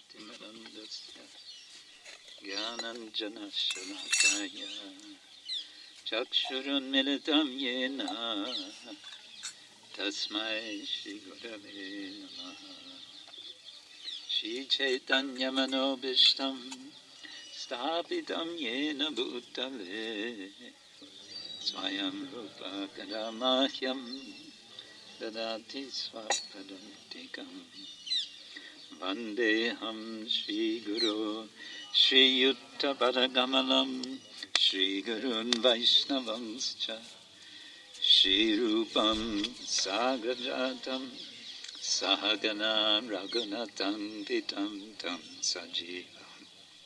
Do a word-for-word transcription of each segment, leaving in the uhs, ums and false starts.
Jnananjana Gyananjana Shalakaya Chakshurunmilitam Yena Tasmai Shri Gurave Namaha Shri Chaitanya Manobishtam Sthapitam Yena Bhutale Swayam Rupa Kadamahyam Dadati Swapadam Tikam Vandeham Shri Guru Shri Yutta Padagamalam Shri Gurun Vaishnavanscha Shri Rupam Sagrajatam Sahagana Raghunatam Vitam Tam Sajivam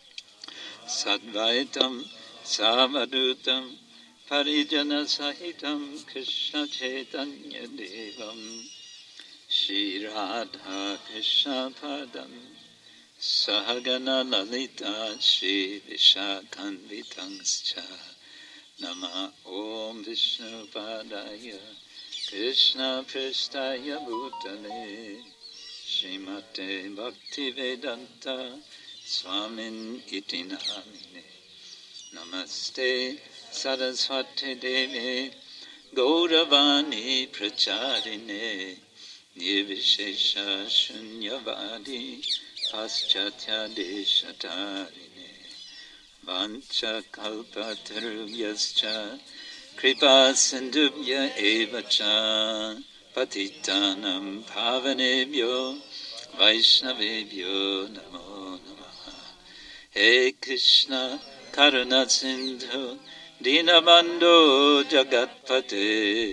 Sadvaitam Savadutam Parijana Sahitam Krishna Chaitanya Devam Shri Radha Krishna Padam Sahagana Lalita Shri Vishakhanvitangscha Nama Om Vishnu Padaya Krishna Pristaya Bhutale Srimate Bhaktivedanta Swamin Iti Namine Namaste Saraswati Devi Gauravani Pracharine Nirvishesha Shunyavadi Paschatya Deshatarine Vancha Kalpatarubhyascha Kripa Sindhubhya Evacha Patitanam Pavanebhyo Vaishnavebhyo Namo Namaha He Krishna Karuna Sindhu Dinabandhu Jagatpate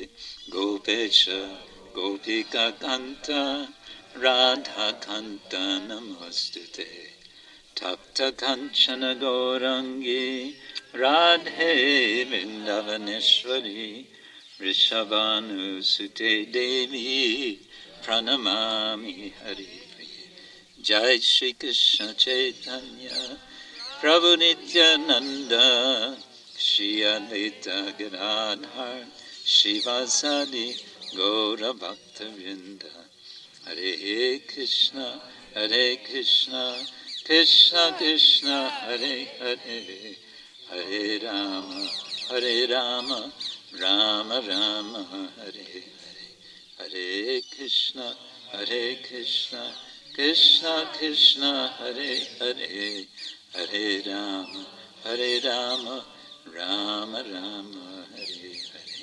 Gopesha Gopika Kanta Radha Kanta Namostute Tapta Kanchana Gaurangi Radhe Vrindavaneshwari Rishabhanu Sute Devi Pranamami Hari Jai Shri Krishna Chaitanya Prabhu Nityananda Shri Advaita Gadadhar Shivasadi Gaura Bhakta Vrinda Hare Krishna Hare Krishna Krishna Krishna Hare Hare Hare Rama Hare Rama Rama Rama Hare Hare Hare Krishna Hare Krishna Krishna Krishna Hare Hare Hare Rama Hare Rama Rama Rama Hare Hare.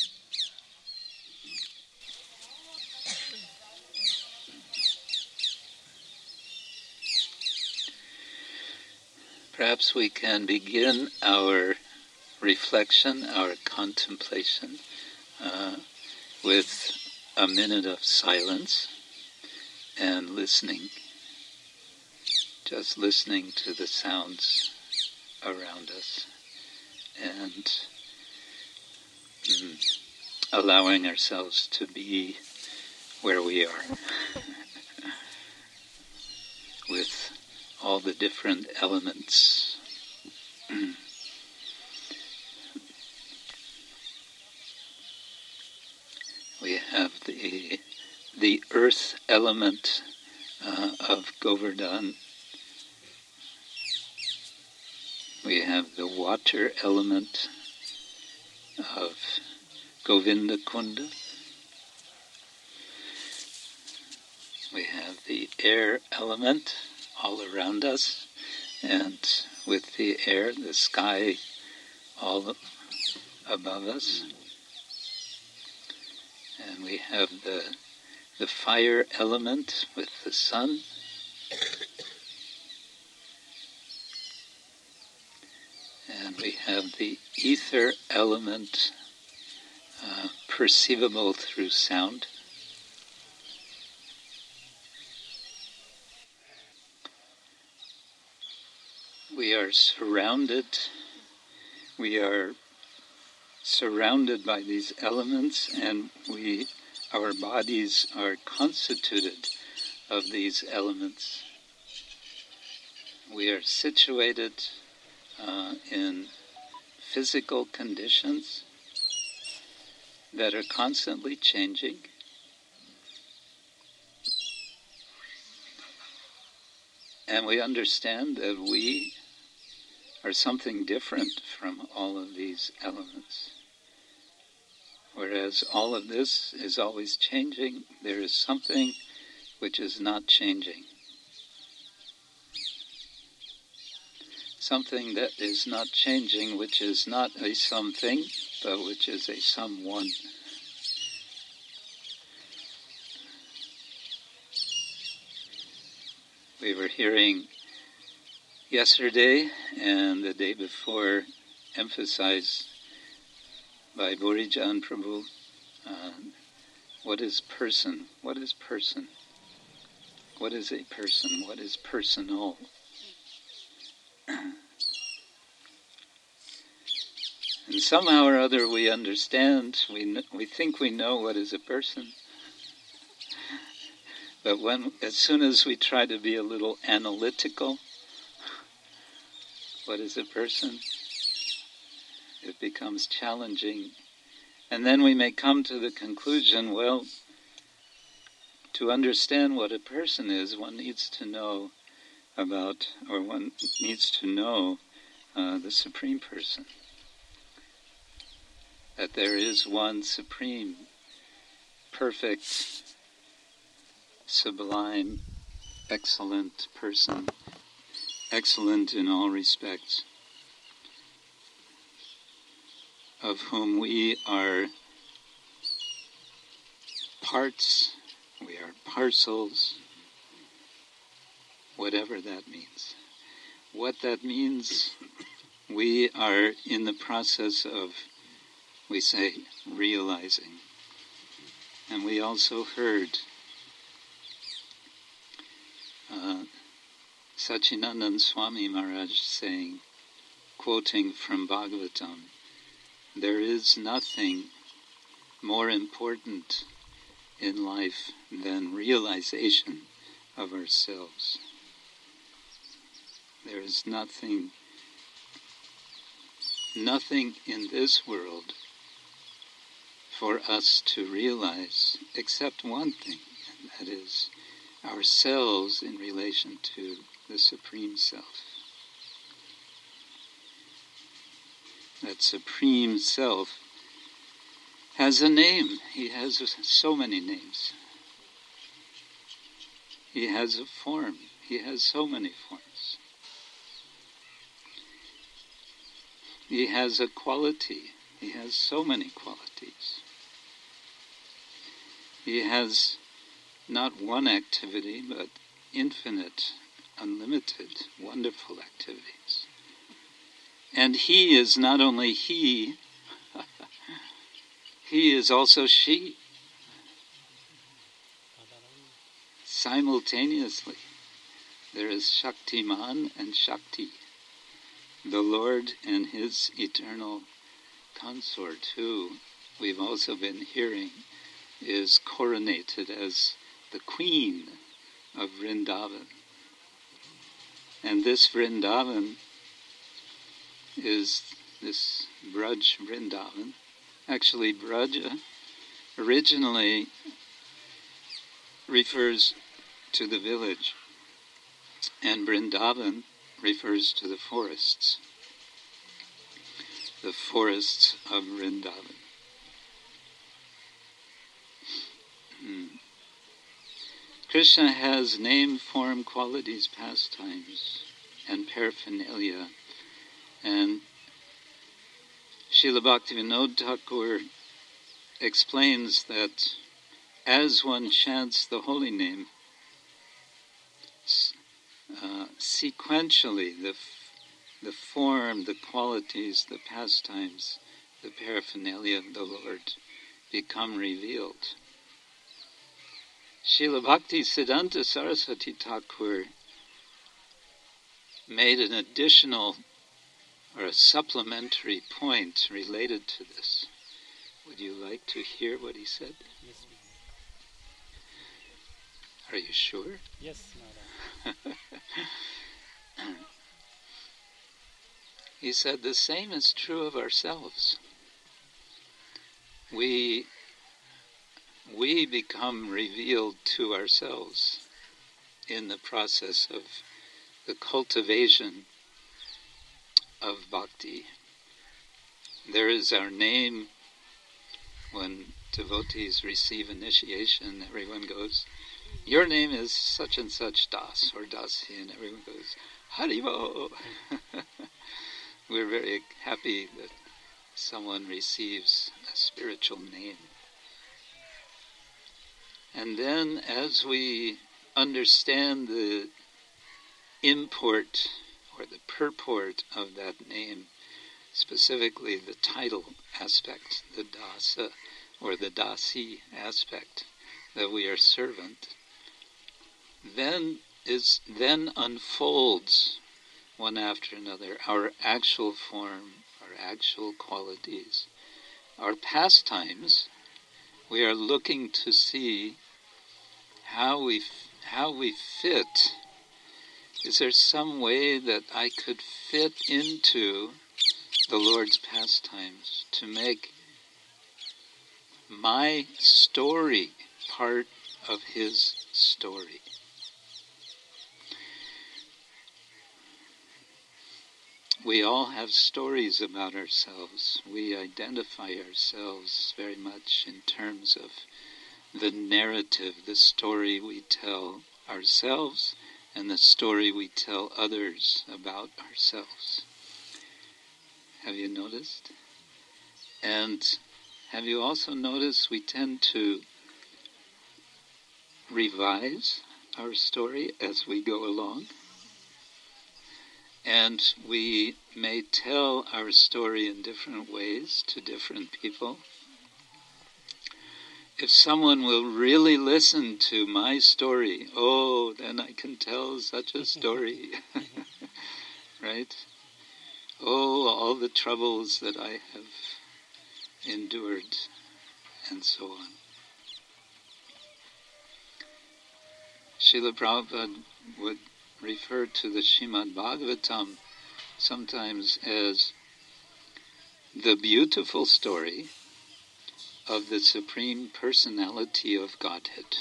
Perhaps we can begin our reflection, our contemplation, uh, with a minute of silence and listening, just listening to the sounds around us and mm, allowing ourselves to be where we are with all the different elements. We have the the earth element uh, of Govardhan. We have the water element of Govinda Kunda. We have the air element all around us, and with the air, the sky all above us. And we have the the fire element with the sun. And we have the ether element uh, perceivable through sound. We are surrounded, we are surrounded by these elements, and we, our bodies are constituted of these elements. We are situated uh, in physical conditions that are constantly changing. And we understand that we are something different from all of these elements. Whereas all of this is always changing, there is something which is not changing. Something that is not changing, which is not a something, but which is a someone. We were hearing yesterday and the day before emphasized by Burijan Prabhu, uh, what is person? What is person? What is a person? What is personal? And somehow or other we understand, we kn- we think we know what is a person. But when, as soon as we try to be a little analytical, what is a person? It becomes challenging. And then we may come to the conclusion, well, to understand what a person is, one needs to know about, or one needs to know uh, the Supreme Person. That there is one supreme, perfect, sublime, excellent person, excellent in all respects, of whom we are parts, we are parcels, whatever that means. What that means, we are in the process of, we say, realizing. And we also heard uh, Sachinandan Swami Maharaj saying, quoting from Bhagavatam, there is nothing more important in life than realization of ourselves. There is nothing, nothing in this world for us to realize except one thing, and that is ourselves in relation to the Supreme Self. That Supreme Self has a name. He has so many names. He has a form. He has so many forms. He has a quality. He has so many qualities. He has not one activity, but infinite, unlimited, wonderful activities. And he is not only he, he is also she. Simultaneously, there is Shaktiman and Shakti, the Lord and his eternal consort, who we've also been hearing is coronated as the Queen of Vrindavan. And this Vrindavan is this Braj Vrindavan. Actually, Braja originally refers to the village, and Vrindavan refers to the forests, the forests of Vrindavan. Hmm. Krishna has name, form, qualities, pastimes, and paraphernalia. And Srila Bhaktivinoda Thakur explains that as one chants the holy name, uh, sequentially the, f- the form, the qualities, the pastimes, the paraphernalia of the Lord become revealed. Srila Bhakti Siddhanta Saraswati Thakur made an additional or a supplementary point related to this. Would you like to hear what he said? Yes, Are you sure? yes, Madam. He said the same is true of ourselves. We we become revealed to ourselves in the process of the cultivation of bhakti. There is our name. When devotees receive initiation, everyone goes, your name is such and such Das or Dasi, and everyone goes, Haribo. We're very happy that someone receives a spiritual name. And then as we understand the import or the purport of that name, specifically the title aspect, the dasa or the dasi aspect, that we are servant, then is then unfolds one after another our actual form, our actual qualities, our pastimes. We are looking to see how we how we fit. Is there some way that I could fit into the Lord's pastimes to make my story part of His story? We all have stories about ourselves. We identify ourselves very much in terms of the narrative, the story we tell ourselves and the story we tell others about ourselves. Have you noticed? And have you also noticed we tend to revise our story as we go along? And we may tell our story in different ways to different people. If someone will really listen to my story, oh, then I can tell such a story. Right? Oh, all the troubles that I have endured, and so on. Srila Prabhupada would refer to the Srimad Bhagavatam sometimes as the beautiful story of the Supreme Personality of Godhead.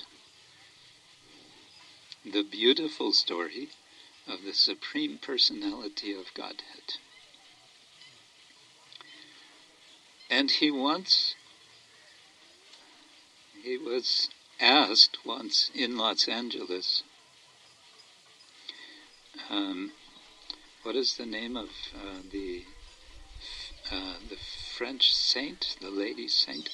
The beautiful story of the Supreme Personality of Godhead. And he once, he was asked once in Los Angeles, um, what is the name of uh, the uh, the French saint, the lady saint?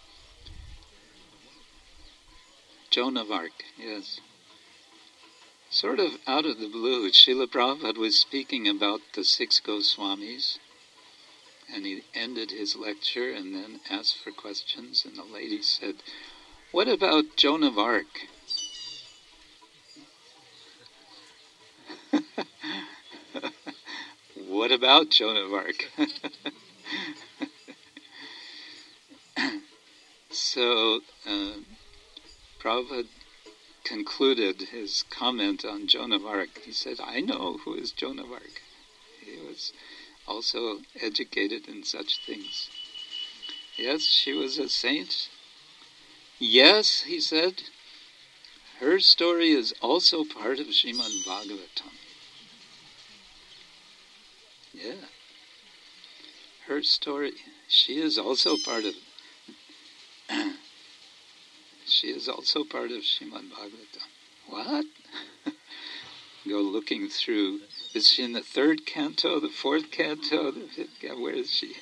Joan of Arc, yes. Sort of out of the blue, Srila Prabhupada was speaking about the six Goswamis, and he ended his lecture and then asked for questions, and the lady said, what about Joan of Arc? What about Joan of Arc? So, uh, Prabhupada concluded his comment on Joan of Arc. He said, I know who is Joan of Arc. He was also educated in such things. Yes, she was a saint. Yes, he said, her story is also part of Srimad Bhagavatam. Yeah. Her story, she is also part of she is also part of Srimad Bhagavatam. What? Go looking through. Is she in the third canto, the fourth canto, the fifth canto? Where is she?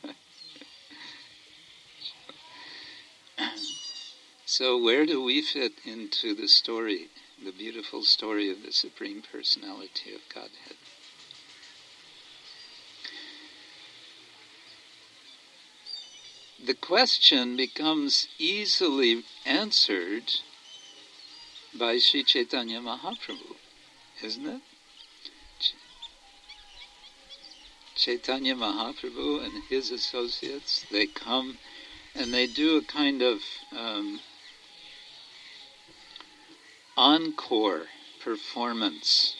So where do we fit into the story, the beautiful story of the Supreme Personality of Godhead? The question becomes easily answered by Sri Chaitanya Mahaprabhu, isn't it? Ch- Chaitanya Mahaprabhu and his associates, they come and they do a kind of um, encore performance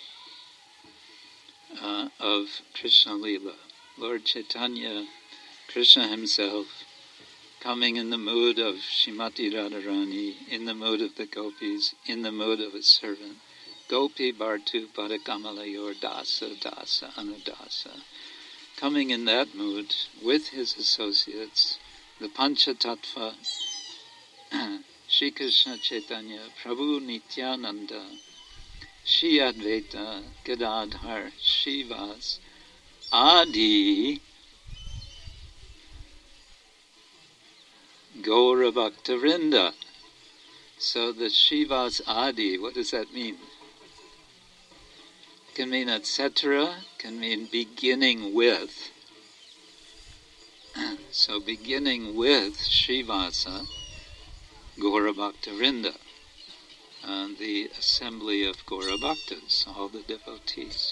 uh, of Krishna Lila. Lord Chaitanya, Krishna himself, coming in the mood of Shrimati Radharani, in the mood of the gopis, in the mood of a servant, Gopi Bhartu Padakamalayur Dasa Dasa Anudasa. Coming in that mood with his associates, the Panchatattva, Shri Krishna Chaitanya, Prabhu Nityananda, Shri Advaita, Gadadhar, Shivas, Adi, Gaura Bhaktarinda. So the Shivas Adi, what does that mean? Can mean et cetera, can mean beginning with. So beginning with Shivasa, Gaura Bhaktarinda, and the assembly of Gaura Bhaktas, all the devotees.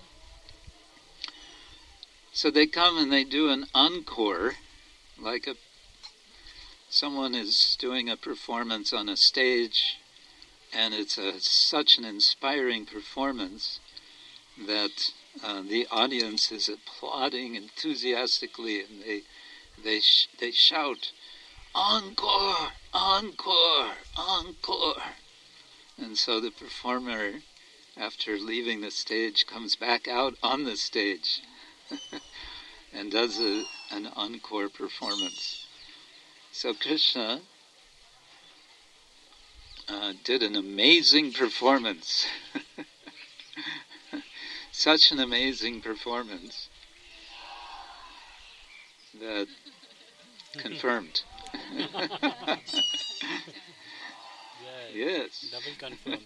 So they come and they do an encore, like a someone is doing a performance on a stage, and it's a, such an inspiring performance that uh, the audience is applauding enthusiastically, and they they sh- they shout, "Encore! Encore! Encore!" And so the performer, after leaving the stage, comes back out on the stage and does a, an encore performance. So Krishna uh, did an amazing performance. Such an amazing performance that confirmed. Yeah, Yes. double confirm.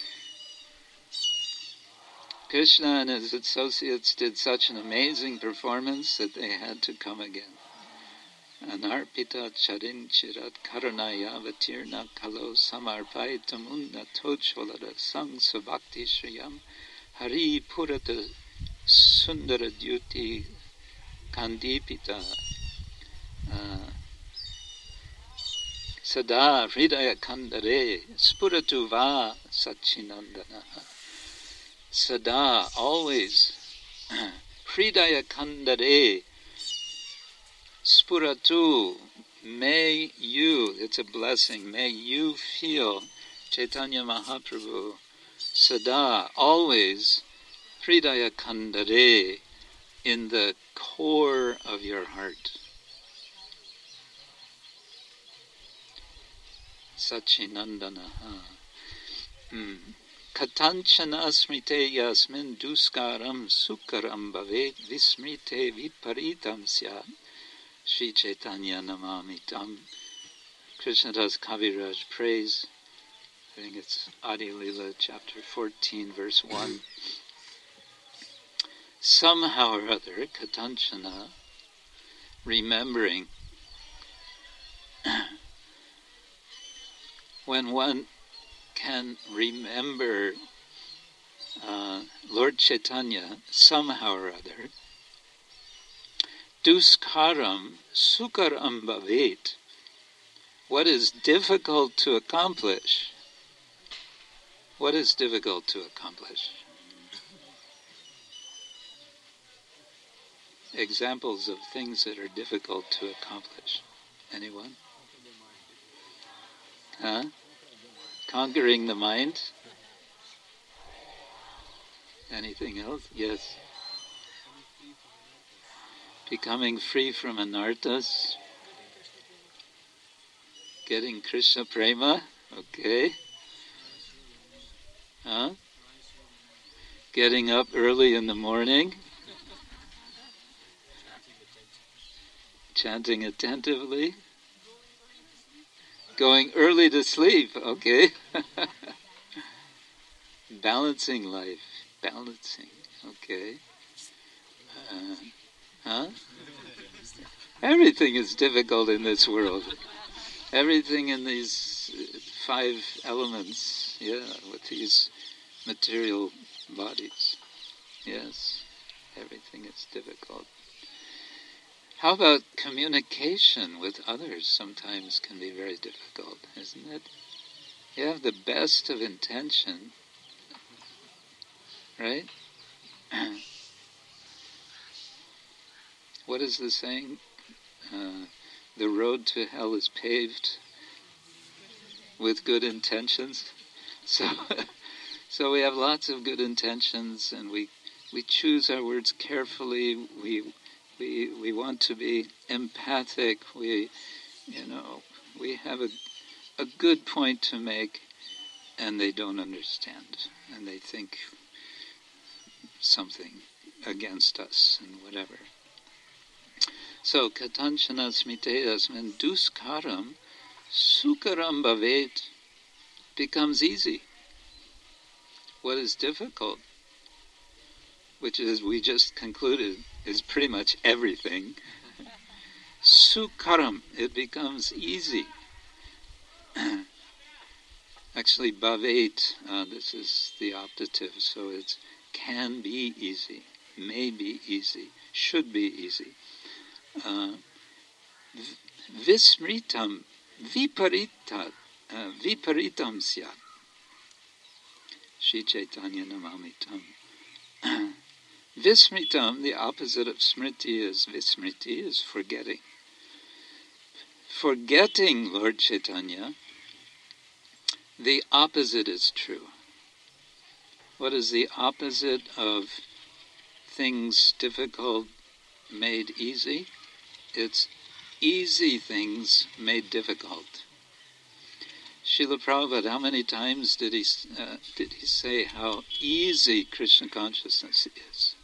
Krishna and his associates did such an amazing performance that they had to come again. Anarpita charin chirat karanaya vatirna kalo samarpayitam unnatocholara sang sabhakti shriyam hari purata sundara dyuti kandipita uh, sada hridaya kandare spuratu va sachinandana. Sada, always, hridaya kandare spuratu, may you, it's a blessing, may you feel Chaitanya Mahaprabhu, sada, always, hridaya kandare, in the core of your heart. Sachinandanaha. Hmm. Katanchana smrite yasmin duskaram sukaram bhavet vismrite viparitam syat. Sri Chaitanya Namamitam. Krishnadas Kaviraj prays. I think it's Adi Lila chapter fourteen verse one. Somehow or other, Katanchana, remembering when one can remember uh, Lord Chaitanya somehow or other, duskaram sukaram bhavet, what is difficult to accomplish? What is difficult to accomplish? Examples of things that are difficult to accomplish. Anyone? Huh? Conquering the mind? Anything else? Yes. Becoming free from anarthas. Getting Krishna prema. Okay. Huh? Getting up early in the morning. Chanting attentively. Going early to sleep. Okay. Balancing life. Balancing. Okay. Uh, huh? Everything is difficult in this world. Everything in these five elements, yeah, with these material bodies. Yes, everything is difficult. How about communication with others? Sometimes can be very difficult, isn't it? You have the best of intention, right? What is the saying? Uh, the road to hell is paved with good intentions. So, So we have lots of good intentions, and we we choose our words carefully. We we we want to be empathic. We you know we have a a good point to make, and they don't understand, and they think something against us and whatever. So katanchana smiteyasmin duskaram sukaram bhavet becomes easy. What is difficult, which is we just concluded, is pretty much everything. Sukaram, it becomes easy. Actually, bhavet, uh, this is the optative, so it's can be easy, may be easy, should be easy. Uh, vismritam, viparita, uh, viparitam syat. Shri Chaitanya Namamitam. Vismritam, the opposite of smriti is vismriti, is forgetting. Forgetting Lord Chaitanya, the opposite is true. What is the opposite of things difficult made easy? It's easy things made difficult. Srila Prabhupada, how many times did he uh, did he say how easy Krishna consciousness is?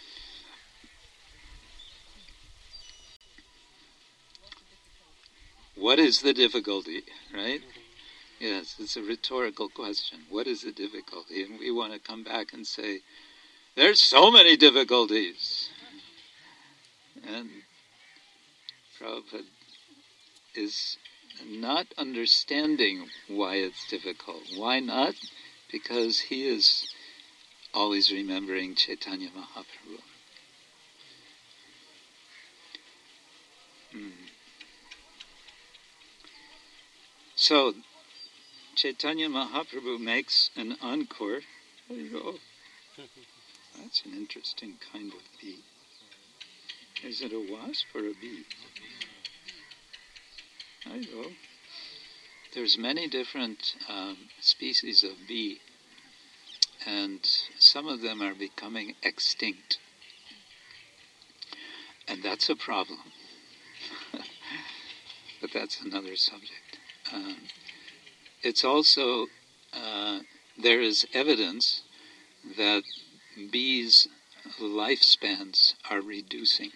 What is the difficulty, right? Yes, it's a rhetorical question. What is the difficulty? And we want to come back and say, there's so many difficulties. And Prabhupada is not understanding why it's difficult. Why not? Because he is always remembering Chaitanya Mahaprabhu. Hmm. So, Chaitanya Mahaprabhu makes an encore. Oh, that's an interesting kind of bee. Is it a wasp or a bee? I know. There's many different um, species of bee, and some of them are becoming extinct. And that's a problem. But that's another subject. Um, it's also, uh, there is evidence that bees' lifespans are reducing.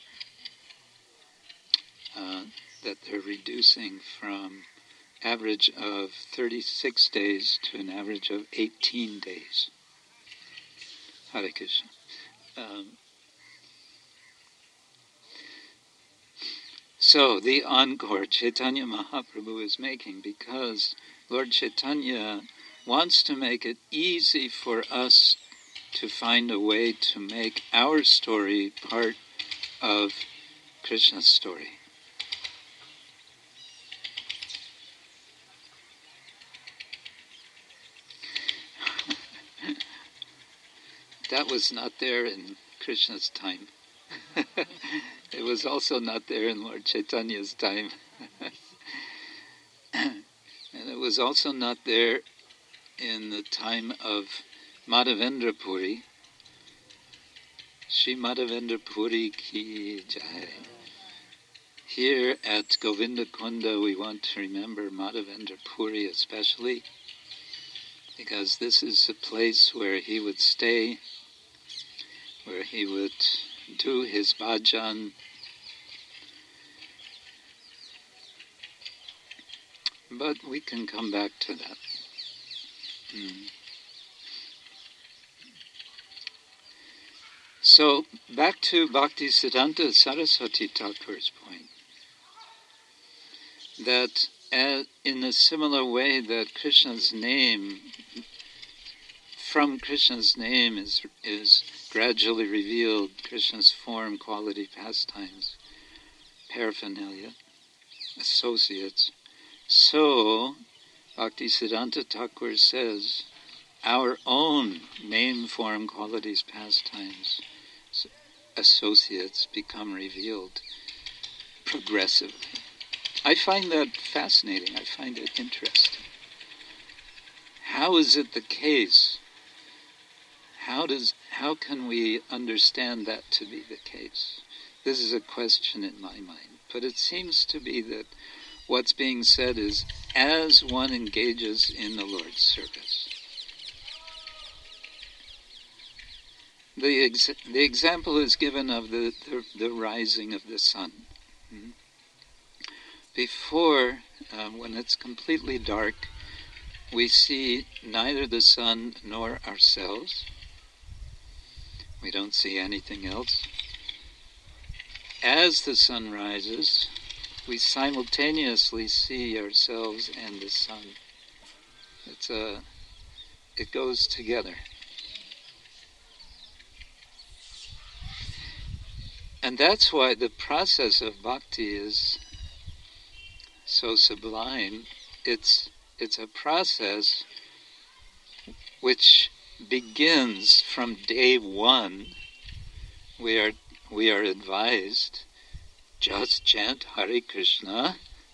Uh, that they're reducing from average of thirty-six days to an average of eighteen days. Hare Krishna. Um, so the encore Chaitanya Mahaprabhu is making, because Lord Chaitanya wants to make it easy for us to find a way to make our story part of Krishna's story. That was not there in Krishna's time. It was also not there in Lord Chaitanya's time. And it was also not there in the time of Madhavendra Puri. Sri Madhavendra Puri ki jai. Here at Govinda Kunda we want to remember Madhavendra Puri especially, because this is a place where he would stay, where he would do his bhajan. But we can come back to that. Mm. So, back to Bhaktisiddhanta Saraswati Thakur's point, that as, in a similar way that Krishna's name, from Krishna's name is is gradually revealed Krishna's form, quality, pastimes, paraphernalia, associates. So, Bhaktisiddhanta Thakur says, our own name, form, qualities, pastimes, associates become revealed progressively. I find that fascinating. I find it interesting. how is it the case? How does how can we understand that to be the case? This is a question in my mind. But it seems to be that what's being said is, as one engages in the Lord's service. The, ex- the example is given of the, the, the rising of the sun. Hmm? Before, um, when it's completely dark, we see neither the sun nor ourselves. We don't see anything else. As the sun rises, we simultaneously see ourselves and the sun. It's a, it goes together. And that's why the process of bhakti is so sublime. It's it's a process which begins from day one. We are we are advised, just chant Hare Krishna,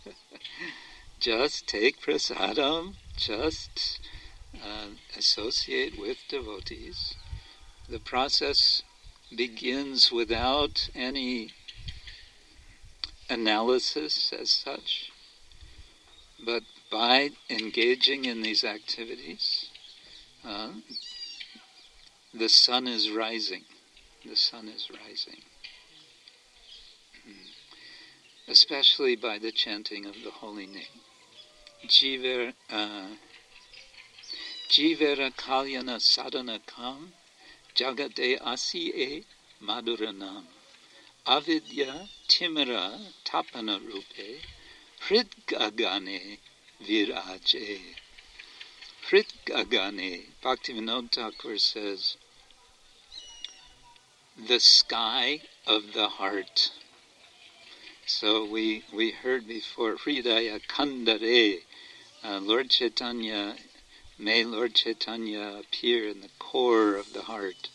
just take prasadam, just uh, associate with devotees. The process begins without any analysis as such, but by engaging in these activities, uh, the sun is rising. The sun is rising. Especially by the chanting of the holy name. Jiver, uh, Jivera Kalyana Sadhana Kam, Jagade Asiye Madhuranam, Avidya Timira Tapana Rupe, Hridgagane Viraje. Hridgagane, Bhaktivinoda Thakur says, the sky of the heart. So we, we heard before, Hridaya Kandare, uh, Lord Chaitanya, may Lord Chaitanya appear in the core of the heart.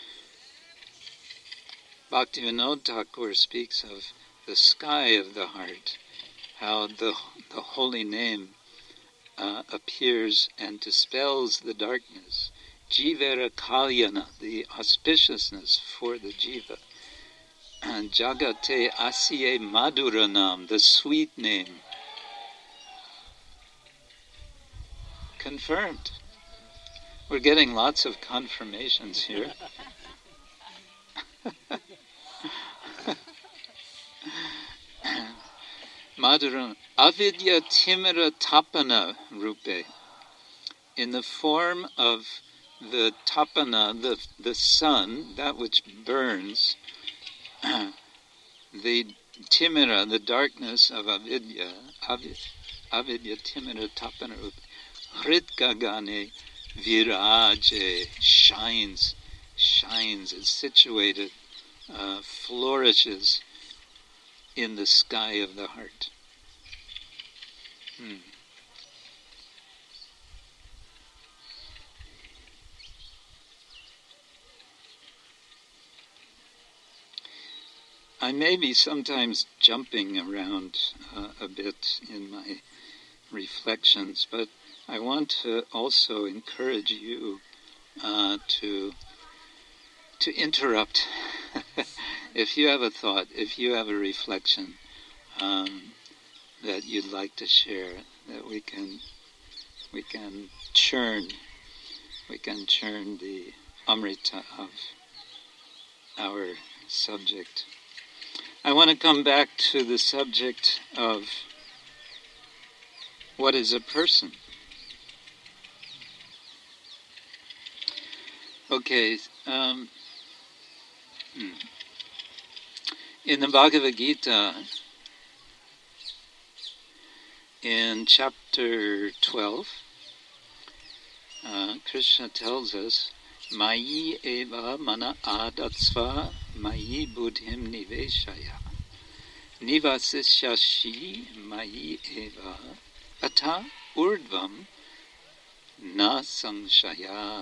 Bhaktivinoda Thakur speaks of the sky of the heart, how the, the holy name uh, appears and dispels the darkness. Jivera Kalyana, the auspiciousness for the jiva. And Jagate Asiye Madhuranam, the sweet name. Confirmed. We're getting lots of confirmations here. Madhuranam. Avidya Timira Tapana Rupe. In the form of the tapana, the, the sun, that which burns, the timira, the darkness of avidya, avidya, avidya timira tapana rupa, hritgagane viraje, shines, shines, is situated, uh, flourishes in the sky of the heart. Hmm. I may be sometimes jumping around uh, a bit in my reflections, but I want to also encourage you uh, to to interrupt. If you have a thought, if you have a reflection um, that you'd like to share, that we can we can churn, we can churn the amrita of our subject. I want to come back to the subject of what is a person. Okay, um, hmm. In the Bhagavad Gita, in chapter twelve, uh, Krishna tells us, Mayi eva mana adatsva mayi buddhim niveshaya. Nivasisyashi mayi eva ata urdvam na samshaya.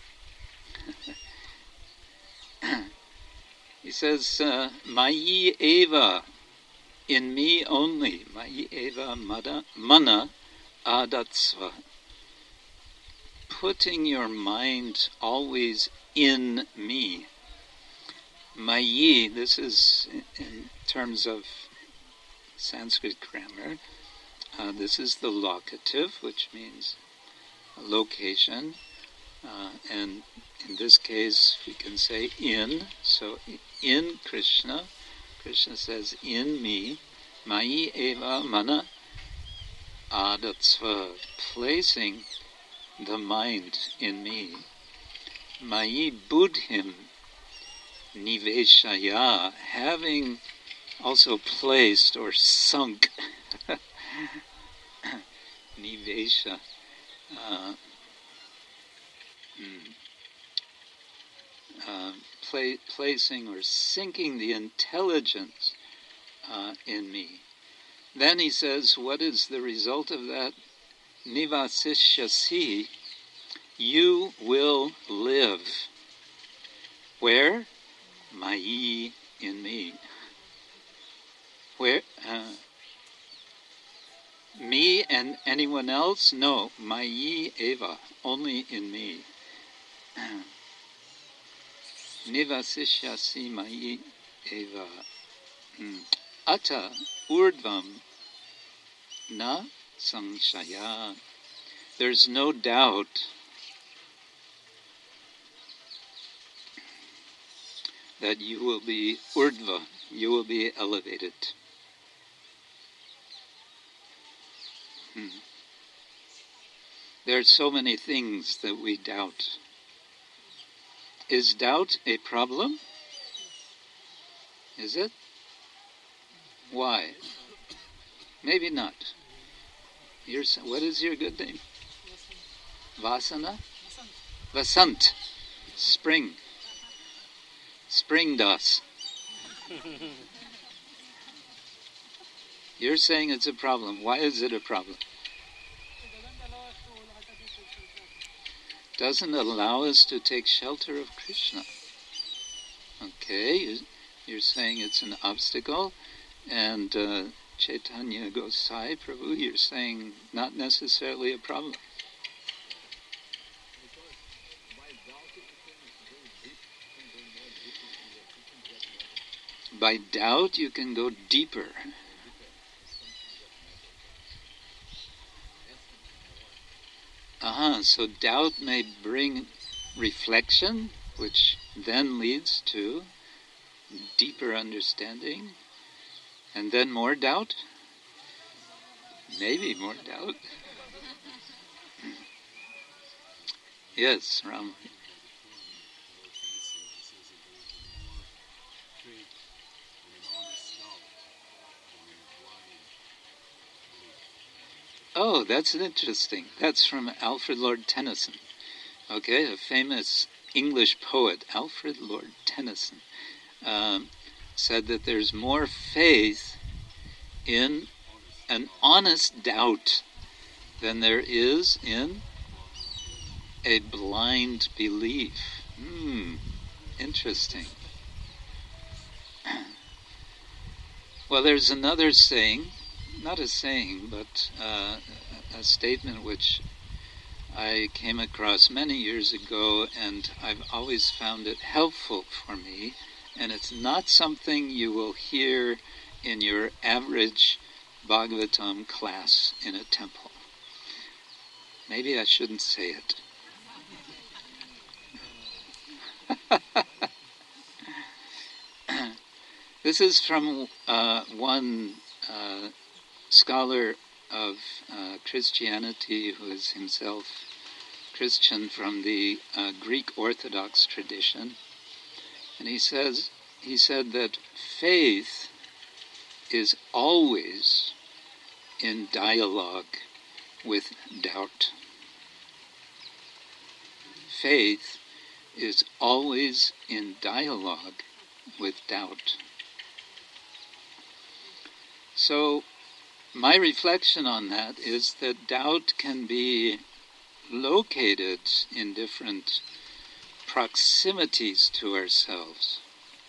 He says, uh, Mayi eva, in me only, Mayi eva mana, mana adatsva. putting your mind always in me. Mayi, this is in terms of Sanskrit grammar, uh, this is the locative, which means a location, uh, and in this case we can say in, so in Krishna, Krishna says in me, Mayi eva mana adatsva, placing the mind in me. Mayi buddhim niveshaya, having also placed or sunk nivesha, uh, mm, uh, pla- placing or sinking the intelligence uh, in me. Then he says, what is the result of that? Nivasishyasi, you will live. Where? Mayi, in me. Where? Uh, me and anyone else? No, Mayi eva, only in me. Nivasishyasi Mayi eva. Ata urdvam na samshaya. There's no doubt that you will be urdva, you will be elevated. Hmm. There are so many things that we doubt. Is doubt a problem? Is it? Why? Maybe not. Your, what is your good name? Vasana? Vasant. Spring. Spring das. You're saying it's a problem. Why is it a problem? Doesn't allow us to take shelter of Krishna. Okay, you're saying it's an obstacle, and uh, Chaitanya Gosai Prabhu, you're saying not necessarily a problem. By doubt, you can go deeper. Uh-huh, so doubt may bring reflection, which then leads to deeper understanding, and then more doubt? Maybe more doubt. Yes, Ram. Oh, that's interesting. That's from Alfred Lord Tennyson. Okay, a famous English poet, Alfred Lord Tennyson, um, said that there's more faith in an honest doubt than there is in a blind belief. Hmm, interesting. Well, there's another saying, not a saying, but uh, a statement which I came across many years ago, and I've always found it helpful for me, and it's not something you will hear in your average Bhagavatam class in a temple. Maybe I shouldn't say it. This is from uh, one uh, scholar of uh, Christianity who is himself Christian from the uh, Greek Orthodox tradition, and he says he said that faith is always in dialogue with doubt. Faith is always in dialogue with doubt. So my reflection on that is that doubt can be located in different proximities to ourselves.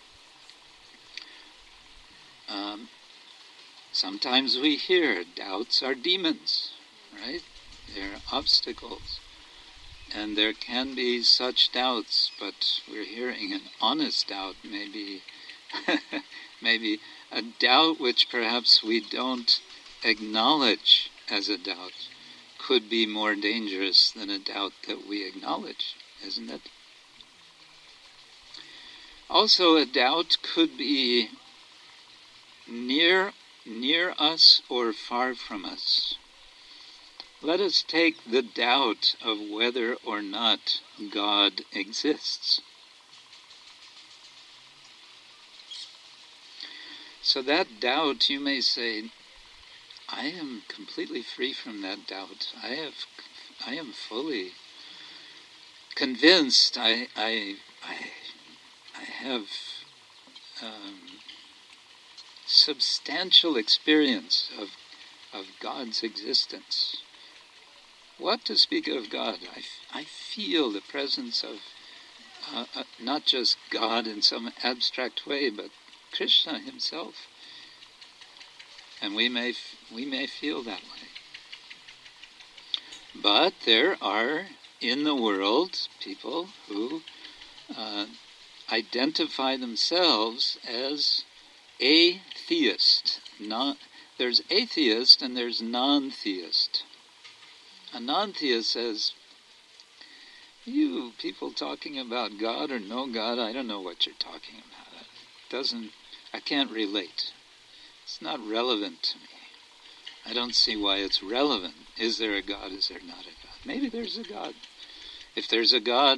Um, sometimes we hear doubts are demons, right? They're obstacles. And there can be such doubts, but we're hearing an honest doubt, maybe, maybe a doubt which perhaps we don't acknowledge as a doubt could be more dangerous than a doubt that we acknowledge, isn't it? Also, a doubt could be near, near us or far from us. Let us take the doubt of whether or not God exists. So that doubt, you may say, I am completely free from that doubt. I have, I am fully convinced. I, I, I, I have um, substantial experience of of God's existence. What to speak of God? I, I feel the presence of uh, uh, not just God in some abstract way, but Krishna himself. And we may we may feel that way. But there are in the world people who uh, identify themselves as atheist. Not, there's atheist and there's non-theist. A non-theist says, you people talking about God or no God, I don't know what you're talking about. It doesn't, I can't relate. It's not relevant to me. I don't see why it's relevant. Is there a God? Is there not a God? Maybe there's a God. If there's a God,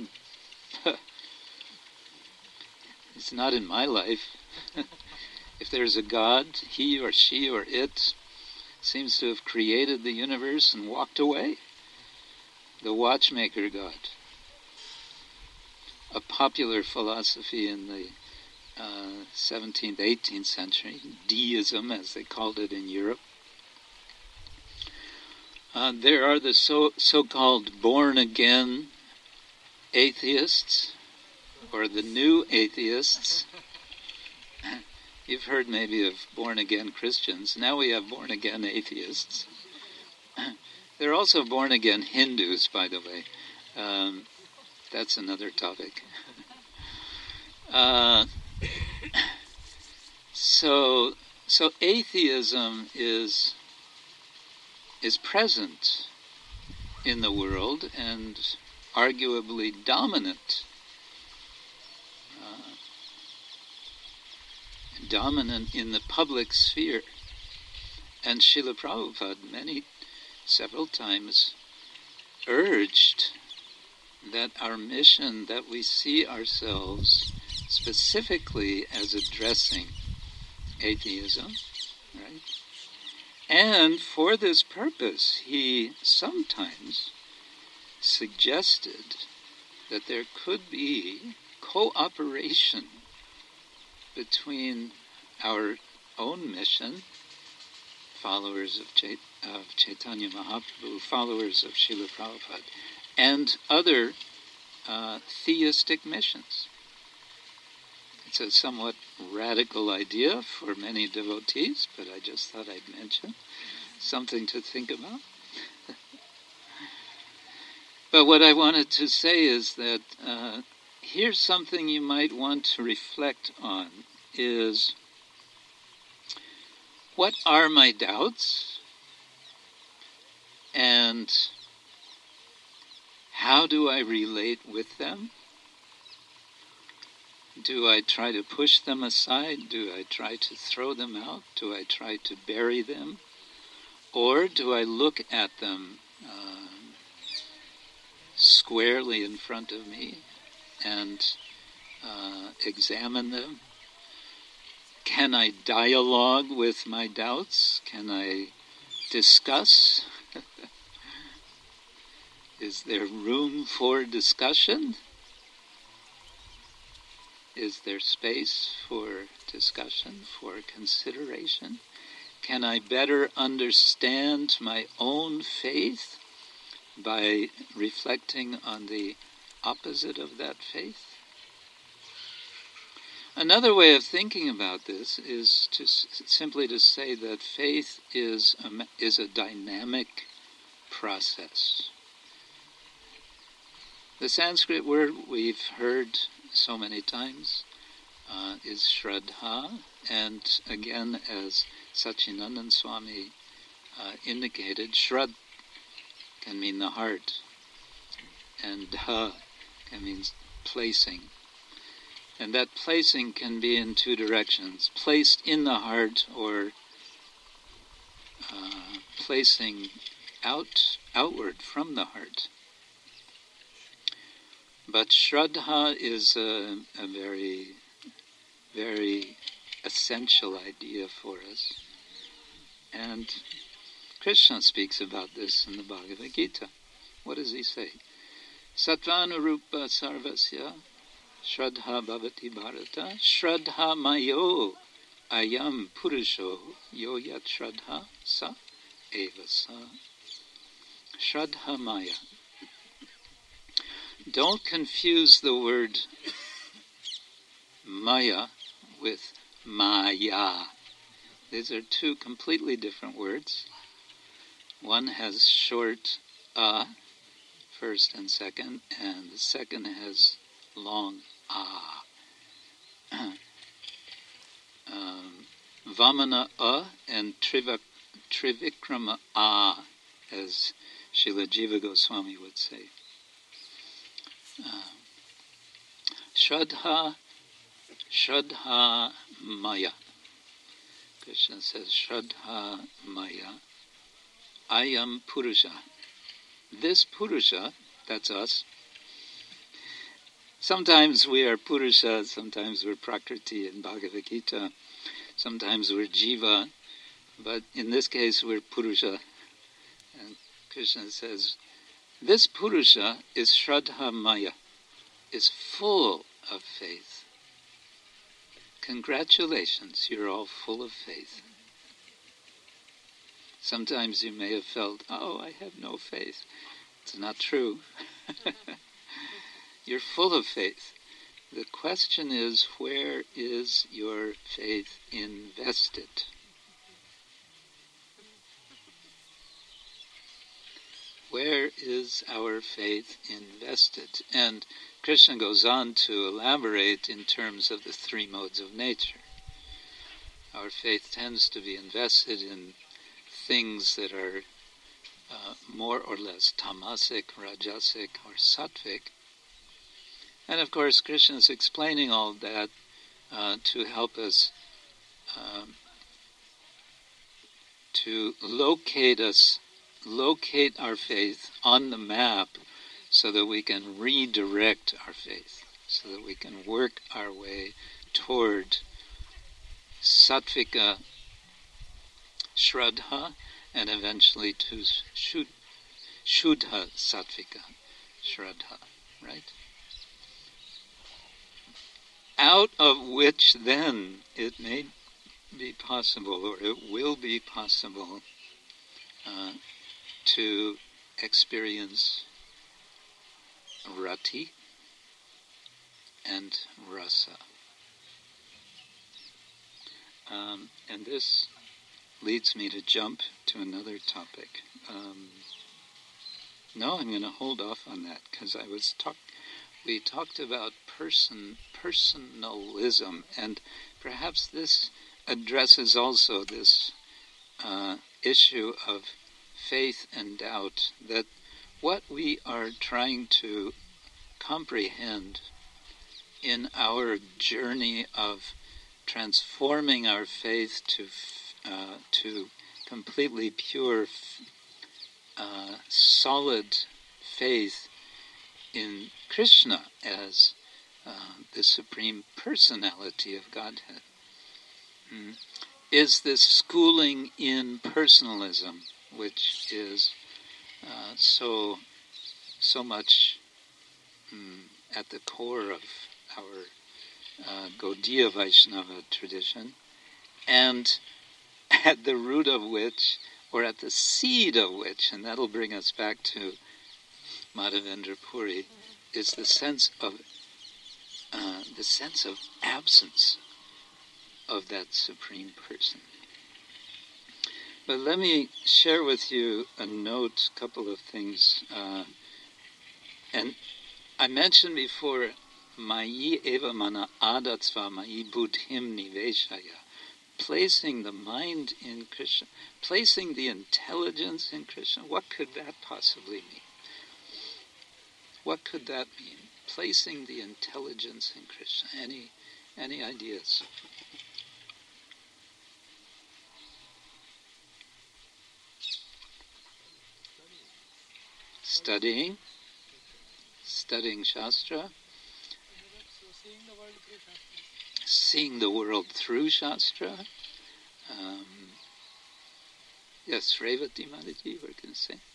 it's not in my life. If there's a God, he or she or it seems to have created the universe and walked away. The watchmaker God. A popular philosophy in the uh, seventeenth, eighteenth century, deism as they called it in Europe. Uh, there are the so, so-called born-again atheists, or the new atheists. You've heard maybe of born-again Christians. Now we have born-again atheists. There are also born-again Hindus, by the way. Um, that's another topic. uh, so, so atheism is is present in the world and arguably dominant. Uh, dominant in the public sphere. And Srila Prabhupada many, several times urged that our mission, that we see ourselves specifically as addressing atheism, right? And for this purpose, he sometimes suggested that there could be cooperation between our own mission, followers of, Chait- of Chaitanya Mahaprabhu, followers of Srila Prabhupada, and other uh, theistic missions. It's a somewhat radical idea for many devotees, but I just thought I'd mention something to think about. But what I wanted to say is that uh, here's something you might want to reflect on, is what are my doubts and how do I relate with them? Do I try to push them aside? Do I try to throw them out? Do I try to bury them? Or do I look at them uh, squarely in front of me and uh, examine them? Can I dialogue with my doubts? Can I discuss? Is there room for discussion? Is there space for discussion, for consideration? Can I better understand my own faith by reflecting on the opposite of that faith? Another way of thinking about this is to s- simply to say that faith is a, is a dynamic process. The Sanskrit word we've heard so many times uh, is Shraddha, and again, as Satchidananda Swami uh, indicated, Shrad can mean the heart, and Dha can mean placing. And that placing can be in two directions, placed in the heart or uh, placing out outward from the heart. But Shraddha is a, a very, very essential idea for us. And Krishna speaks about this in the Bhagavad Gita. What does he say? Sattvanurupa sarvasya Shraddha bhavati bharata Shraddha mayo ayam purusho yo yat Shraddha sa eva sa. Shraddha maya. Don't confuse the word maya with maya. These are two completely different words. One has short a, first and second, and the second has long a. um, Vamana a and Triva, Trivikrama a, as Srila Jiva Goswami would say. Uh, Shraddha, Shraddha Maya. Krishna says, Shraddha Maya, Ayam Purusha. This Purusha, that's us. Sometimes we are Purusha, sometimes we're Prakriti in Bhagavad Gita, sometimes we're Jiva, but in this case we're Purusha. And Krishna says, this Purusha is Shraddha Maya, is full of faith. Congratulations, you're all full of faith. Sometimes you may have felt, oh, I have no faith. It's not true. You're full of faith. The question is, where is your faith invested? Where is our faith invested? And Krishna goes on to elaborate in terms of the three modes of nature. Our faith tends to be invested in things that are uh, more or less tamasic, rajasic, or sattvic. And of course, Krishna is explaining all that uh, to help us um, to locate us locate our faith on the map so that we can redirect our faith, so that we can work our way toward sattvika shraddha and eventually to shud, shuddha sattvika shraddha, right? Out of which then it may be possible, or it will be possible, uh, to experience rati and rasa. Um, and this leads me to jump to another topic. Um, no, I'm going to hold off on that because I was talk. We talked about person personalism, and perhaps this addresses also this uh, issue of faith and doubt, that what we are trying to comprehend in our journey of transforming our faith to uh, to completely pure, uh, solid faith in Krishna as uh, the Supreme Personality of Godhead, mm, is this schooling in personalism, which is uh, so so much mm, at the core of our uh, Gaudiya Vaishnava tradition, and at the root of which, or at the seed of which, and that'll bring us back to Madhavendra Puri, is the sense of uh, the sense of absence of that Supreme Person. But let me share with you a note, a couple of things, uh, and I mentioned before, Mayi eva mana adatsva mayi buddhim niveshaya, placing the mind in Krishna, placing the intelligence in Krishna. What could that possibly mean? What could that mean? Placing the intelligence in Krishna. Any, any ideas? Studying. Studying Shastra. Seeing the world through Shastra. Um, yes, Revati Mataji, you were going to say.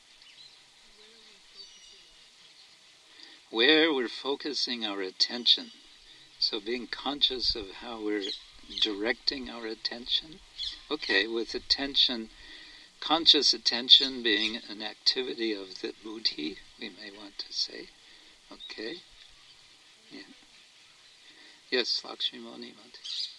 Where we're focusing our attention. So being conscious of how we're directing our attention. Okay, with attention, conscious attention being an activity of the buddhi, we may want to say. Okay. Yeah. Yes, Lakshmi Moni Mataji.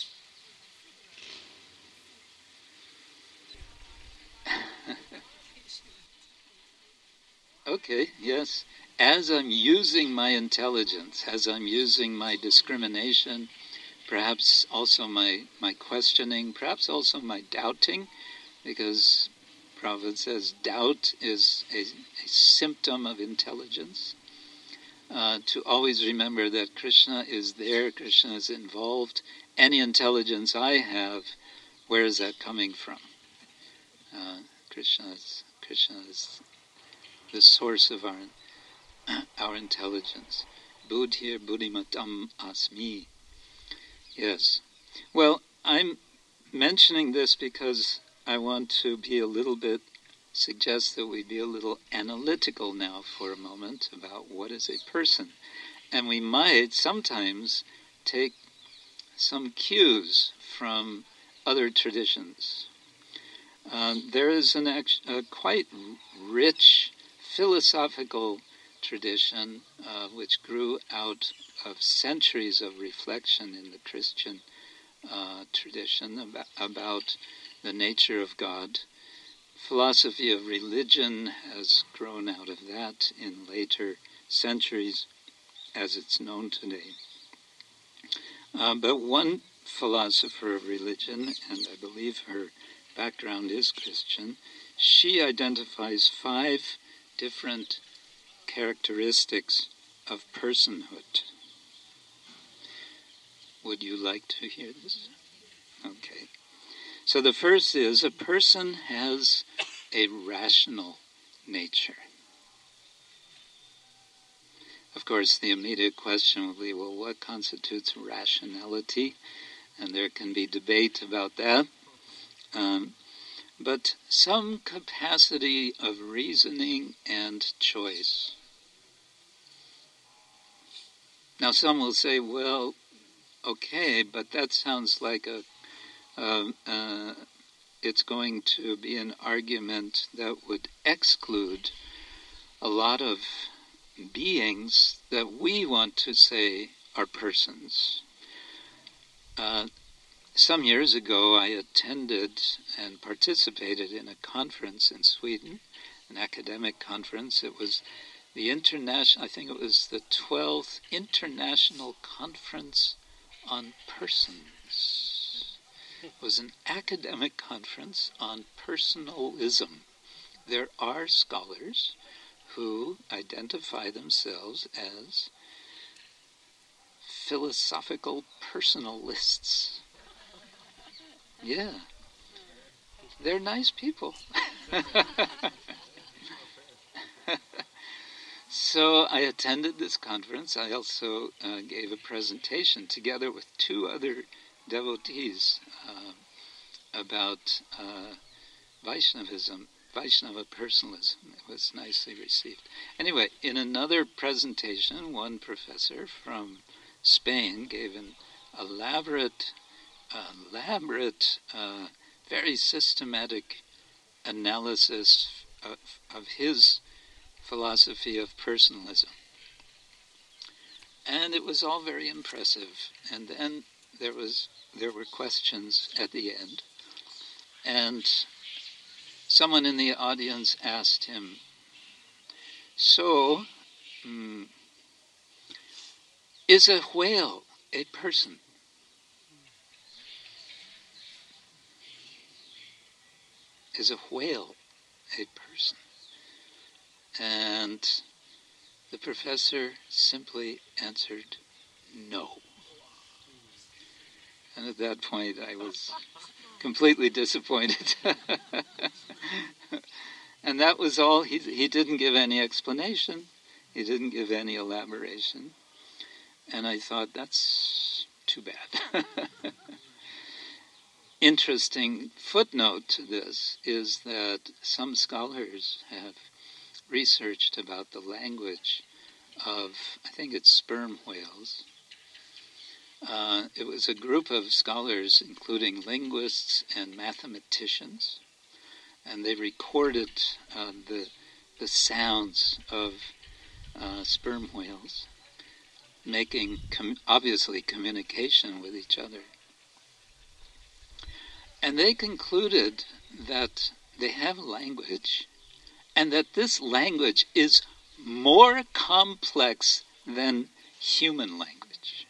Okay, yes. As I'm using my intelligence, as I'm using my discrimination, perhaps also my, my questioning, perhaps also my doubting, because Prabhupada says doubt is a, a symptom of intelligence. Uh, to always remember that Krishna is there, Krishna is involved. Any intelligence I have, where is that coming from? Uh, Krishna is, Krishna is the source of our our intelligence. Buddhir buddhimatam asmi. Yes. Well, I'm mentioning this because I want to be a little bit, suggest that we be a little analytical now for a moment about what is a person. And we might sometimes take some cues from other traditions. Um, there is an a quite rich philosophical tradition uh, which grew out of centuries of reflection in the Christian uh, tradition about, about the nature of God. Philosophy of religion has grown out of that in later centuries as it's known today. Uh, but one philosopher of religion, and I believe her background is Christian, she identifies five different characteristics of personhood. Would you like to hear this? Okay. So the first is a person has a rational nature. Of course, the immediate question will be, well, what constitutes rationality? And there can be debate about that. Um, but some capacity of reasoning and choice. Now some will say, well, okay, but that sounds like a, uh, uh, it's going to be an argument that would exclude a lot of beings that we want to say are persons. Uh, some years ago I attended and participated in a conference in Sweden, an academic conference. It was the international, I think it was the twelfth International Conference on Persons. It was an academic conference on personalism. There are scholars who identify themselves as philosophical personalists. Yeah. They're nice people. So I attended this conference. I also uh, gave a presentation together with two other devotees uh, about uh, Vaishnavism, Vaishnava personalism. It was nicely received. Anyway, in another presentation, one professor from Spain gave an elaborate, elaborate, uh, very systematic analysis of, of his philosophy of personalism. And it was all very impressive. And then there was there were questions at the end. And someone in the audience asked him, so, mm, Is a whale a person? Is a whale a person? And the professor simply answered, no. And at that point I was completely disappointed. And that was all. He, he didn't give any explanation. He didn't give any elaboration. And I thought, that's too bad. Interesting footnote to this is that some scholars have researched about the language of, I think it's sperm whales. Uh, it was a group of scholars, including linguists and mathematicians, and they recorded uh, the the sounds of uh, sperm whales, making com- obviously communication with each other. And they concluded that they have language, and that this language is more complex than human language.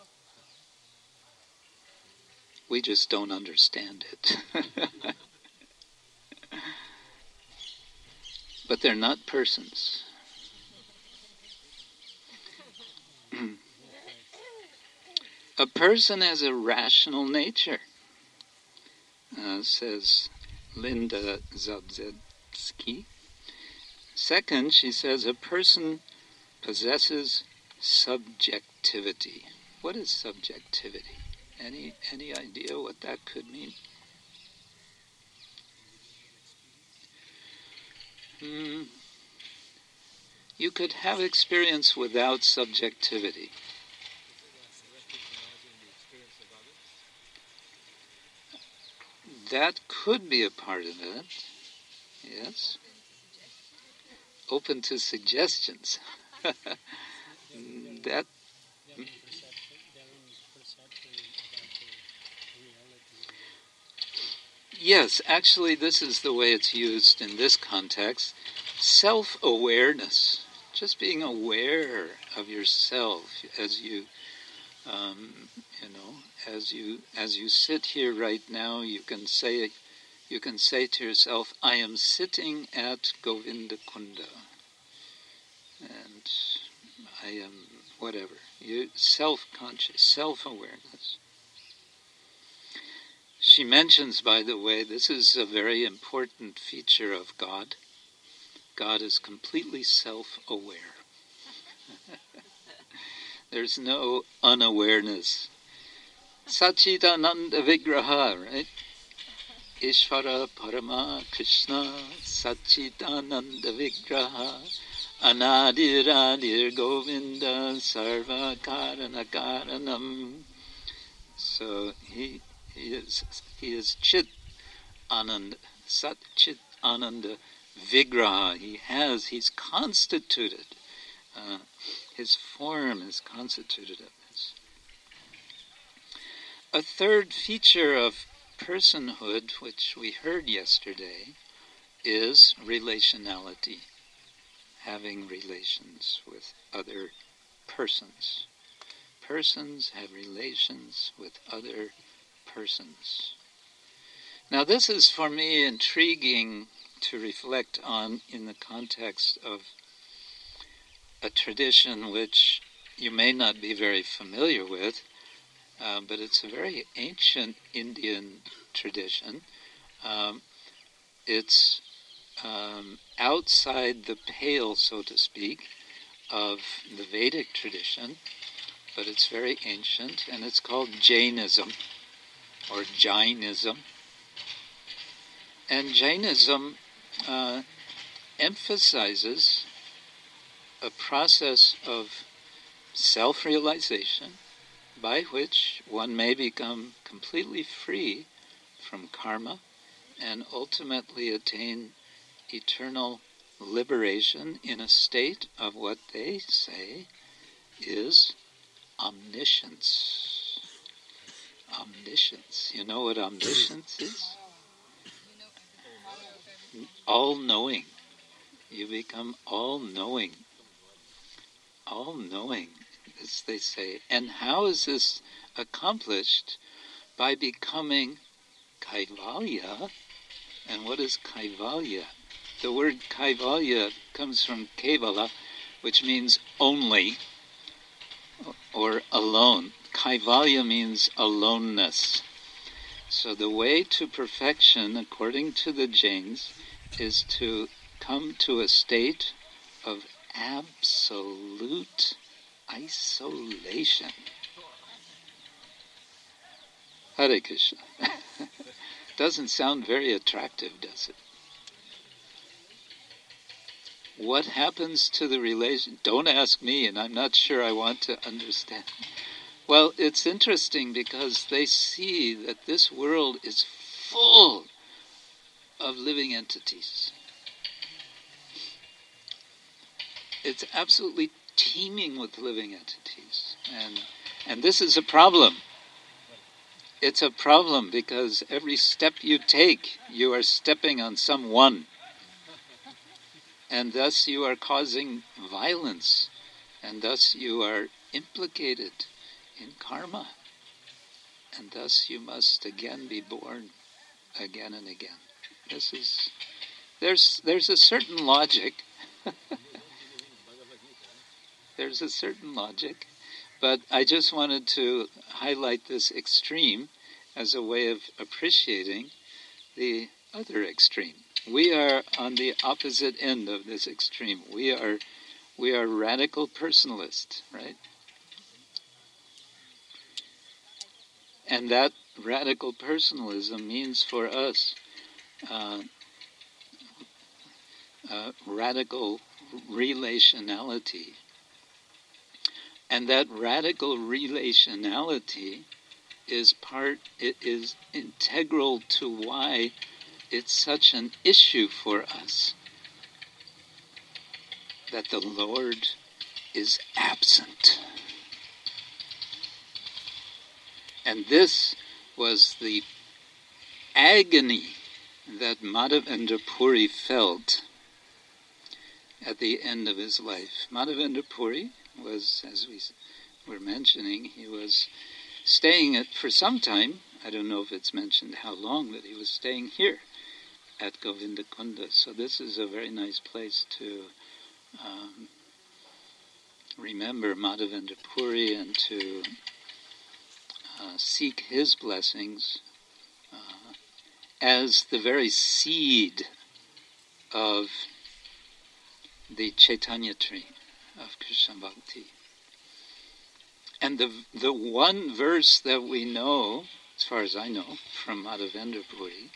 We just don't understand it. But they're not persons. A person has a rational nature, uh, says Linda Zabzetsky. Second, she says, a person possesses subjectivity. What is subjectivity? Any any idea what that could mean? Hmm. You could have experience without subjectivity. That could be a part of it, yes. Open to suggestions. That. Yes, actually this is the way it's used in this context. Self-awareness. Just being aware of yourself as you, um, you know, as you as you sit here right now. You can say, you can say to yourself, "I am sitting at Govinda Kunda, and I am whatever." You self-conscious, self-awareness. She mentions, by the way, this is a very important feature of God. God is completely self-aware. There's no unawareness. Satchidananda Vigraha, right? Ishvara Parama Krishna Satchidananda Vigraha Anadir Adir Govinda Sarva Karana Karanam. So he he is he is Chit Ananda, Sat Chit Ananda Vigraha. He has, he's constituted. Uh, his form is constituted of this. A third feature of personhood, which we heard yesterday, is relationality, having relations with other persons. Persons have relations with other persons. Now this is for me intriguing to reflect on in the context of a tradition which you may not be very familiar with, uh, but it's a very ancient Indian tradition. Um, it's um, outside the pale, so to speak, of the Vedic tradition, but it's very ancient, and it's called Jainism, or Jainism. And Jainism uh, emphasizes a process of self-realization by which one may become completely free from karma and ultimately attain eternal liberation in a state of what they say is omniscience. Omniscience. You know what omniscience is? All-knowing. You become all-knowing. All-knowing. as they say. And how is this accomplished? By becoming Kaivalya. And what is Kaivalya? The word Kaivalya comes from Kevala, which means only or alone. Kaivalya means aloneness. So the way to perfection, according to the Jains, is to come to a state of absolute isolation. Hare Krishna. Doesn't sound very attractive, does it? What happens to the relation? Don't ask me, and I'm not sure I want to understand. Well, it's interesting because they see that this world is full of living entities. It's absolutely teeming with living entities. And, and this is a problem. It's a problem because every step you take, you are stepping on someone. And thus you are causing violence. And thus you are implicated in karma. And thus you must again be born again and again. This is, there's, there's a certain logic. There's a certain logic. But I just wanted to highlight this extreme as a way of appreciating the other extreme. We are on the opposite end of this extreme. We are we are radical personalists, right? And that radical personalism means for us uh, uh, radical relationality. And that radical relationality is part, it is integral to why it's such an issue for us that the Lord is absent. And this was the agony that Madhavendra Puri felt at the end of his life. Madhavendra Puri was, as we were mentioning, he was staying at, for some time, I don't know if it's mentioned how long, but he was staying here at Govinda Kunda. So this is a very nice place to um, remember Madhavendra Puri and to uh, seek his blessings uh, as the very seed of the Chaitanya tree of Krishna Bhakti. And the the one verse that we know, as far as I know, from Madhavendra Puri,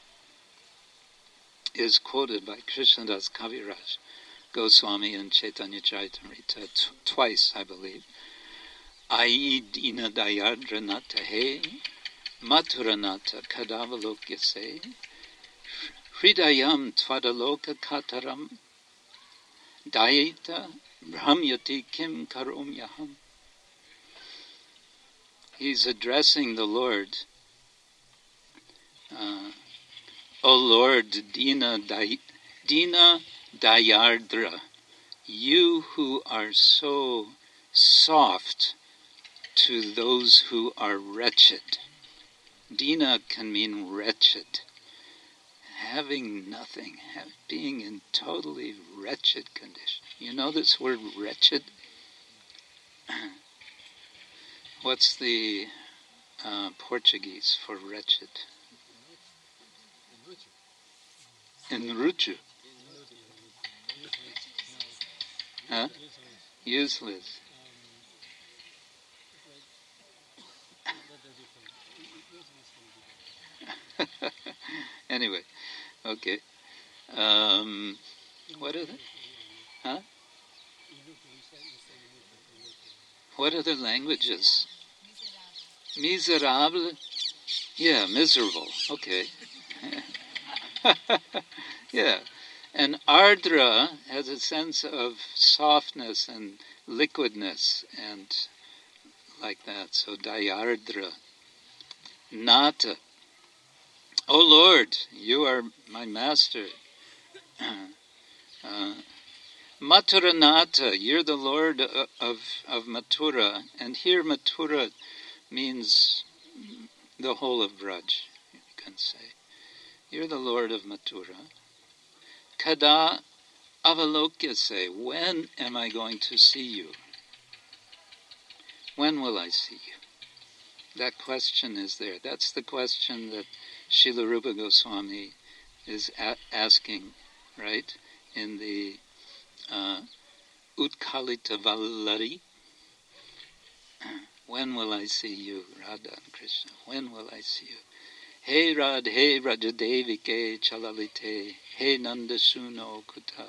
is quoted by Krishnadas Kaviraj Goswami in Chaitanya Charitamrita t- twice, I believe. Ai dina dayadranata he, maturanata kadavalokyase, hridayam tvadaloka kataram, dayita brahmyati kim karomyaham. He's addressing the Lord. Uh, O Lord, Dina, Day, Dina Dayardra, you who are so soft to those who are wretched. Dina can mean wretched. Having nothing, have, being in totally wretched condition. You know this word wretched? What's the uh, Portuguese for wretched? Enruchu. Huh? Useless. Anyway, okay. Um, what are the? Huh? What other languages? Miserable? Yeah, miserable. Okay. Yeah. And ardra has a sense of softness and liquidness and like that. So dayardra. Nata. O Lord, you are my master. uh, Mathuranatha, you're the Lord of, of, of Mathura. And here Mathura means the whole of Braj, you can say. You're the Lord of Mathura. Kada avalokyase, when am I going to see you? When will I see you? That question is there. That's the question that Srila Rupa Goswami is a- asking, right? In the uh, Utkalita Vallari. When will I see you, Radha and Krishna? When will I see you? Hey Radhe, hey Rajadevike Chalalite, hey Nandasuno Kuta,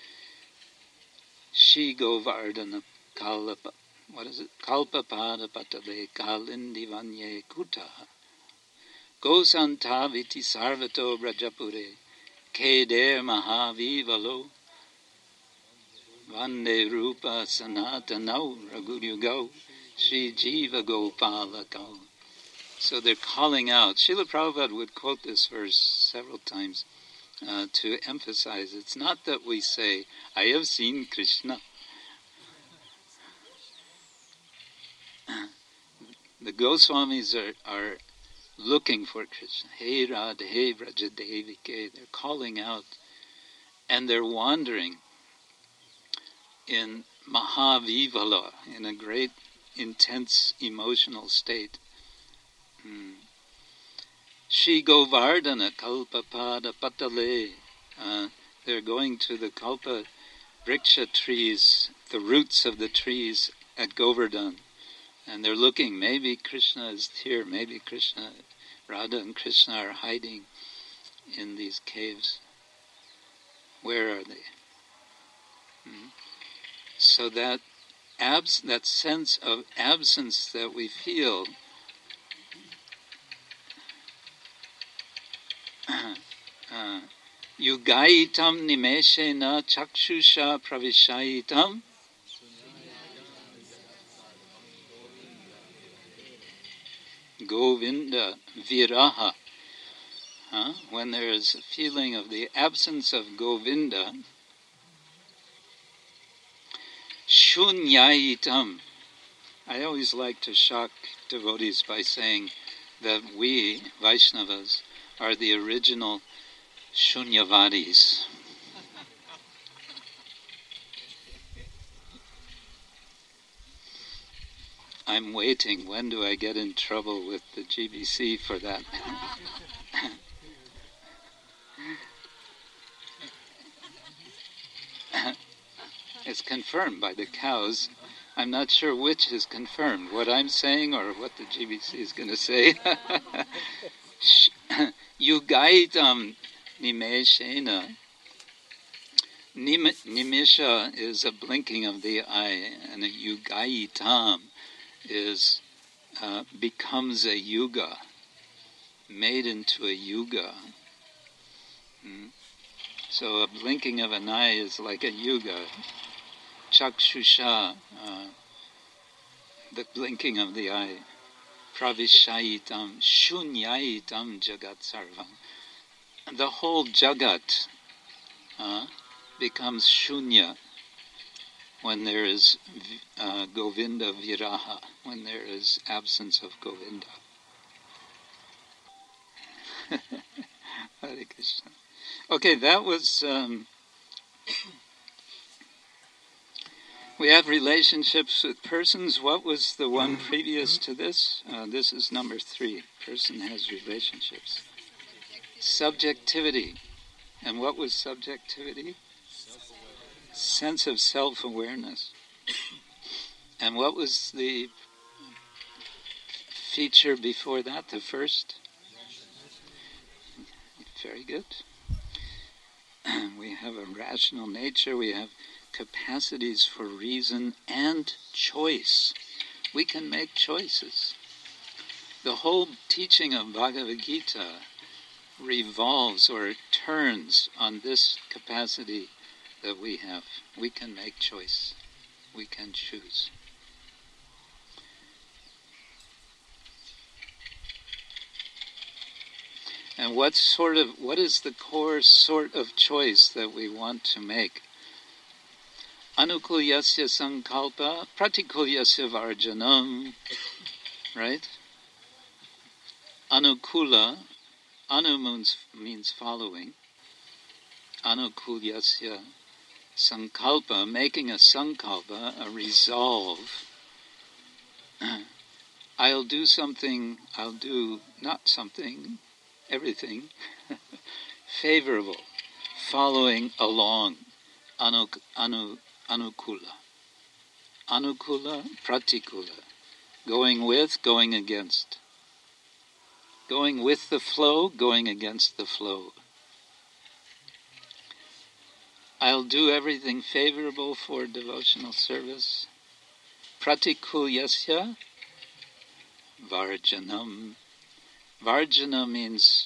Shi Govardhana Kalapa, what is it? Kalpapada Patale Kalindi Vanye Kuta, Gosantaviti Sarvato Brajapure, Keder Mahavivalo, Vande Rupa Sanatanau Raguryugau, Sri Jiva Gopala Kau. So they're calling out. Srila Prabhupada would quote this verse several times uh, to emphasize it's not that we say, I have seen Krishna. The Goswamis are, are looking for Krishna. Hey Radha, hey Vrajadevike. They're calling out and they're wandering in Mahavivala, in a great, intense emotional state. Hmm. Shri Govardhana Kalpapada Patale. Uh, they're going to the Kalpa Vriksha trees, the roots of the trees at Govardhan. And they're looking, maybe Krishna is here, maybe Krishna, Radha and Krishna are hiding in these caves. Where are they? Hmm. So that abs- that sense of absence that we feel Uh, Yugaitam nimeshena chakshusha pravishaitam Govinda viraha. Huh? When there is a feeling of the absence of Govinda, shunyaitam. I always like to shock devotees by saying that we, Vaishnavas, are the original Shunyavadis. I'm waiting. When do I get in trouble with the G B C for that? It's confirmed by the cows. I'm not sure which is confirmed, what I'm saying or what the G B C is going to say. Yugaitam nimeshena. Nim- Nimisha is a blinking of the eye, and a yugaitam is uh, becomes a yuga, made into a yuga. Hmm? So a blinking of an eye is like a yuga. Chakshusha, uh, the blinking of the eye. Pravishaitam, shunyaitam jagat sarvam. The whole jagat uh, becomes shunya when there is uh, Govinda viraha, when there is absence of Govinda. Hare Krishna. Okay, that was... Um, we have relationships with persons. What was the one previous to this? Uh, this is number three. Person has relationships. Subjectivity. And what was subjectivity? Sense of self-awareness. And what was the feature before that, the first? Very good. We have a rational nature, we have capacities for reason and choice. We can make choices. The whole teaching of Bhagavad Gita revolves or turns on this capacity that we have. We can make choice. We can choose. And what sort of, what is the core sort of choice that we want to make? Anukulyasya sankalpa, pratikulyasya varjanam, right? Anukula, anu means, means following. Anukulyasya sankalpa, making a sankalpa, a resolve. I'll do something, I'll do not something, everything, favorable, following along, anu, anu, anukula. Anukula, pratikula, going with, going against. Going with the flow, going against the flow. I'll do everything favorable for devotional service. Pratikulyasya varjanam. Varjana means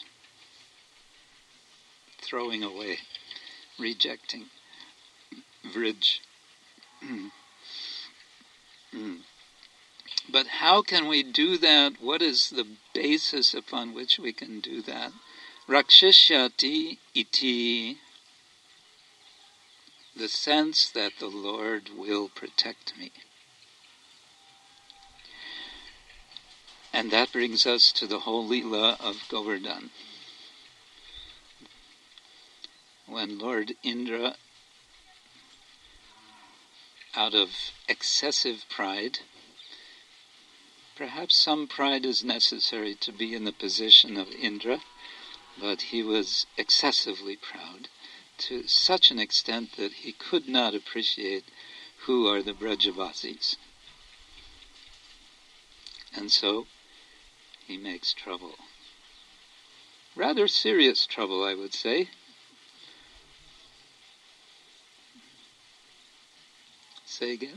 throwing away, rejecting. Vrij. But how can we do that? What is the basis upon which we can do that? Rakshishyati iti, the sense that the Lord will protect me. And that brings us to the whole Leela of Govardhan. When Lord Indra, out of excessive pride, perhaps some pride is necessary to be in the position of Indra, but he was excessively proud, to such an extent that he could not appreciate who are the Brajavasis. And so he makes trouble. Rather serious trouble, I would say. Say again?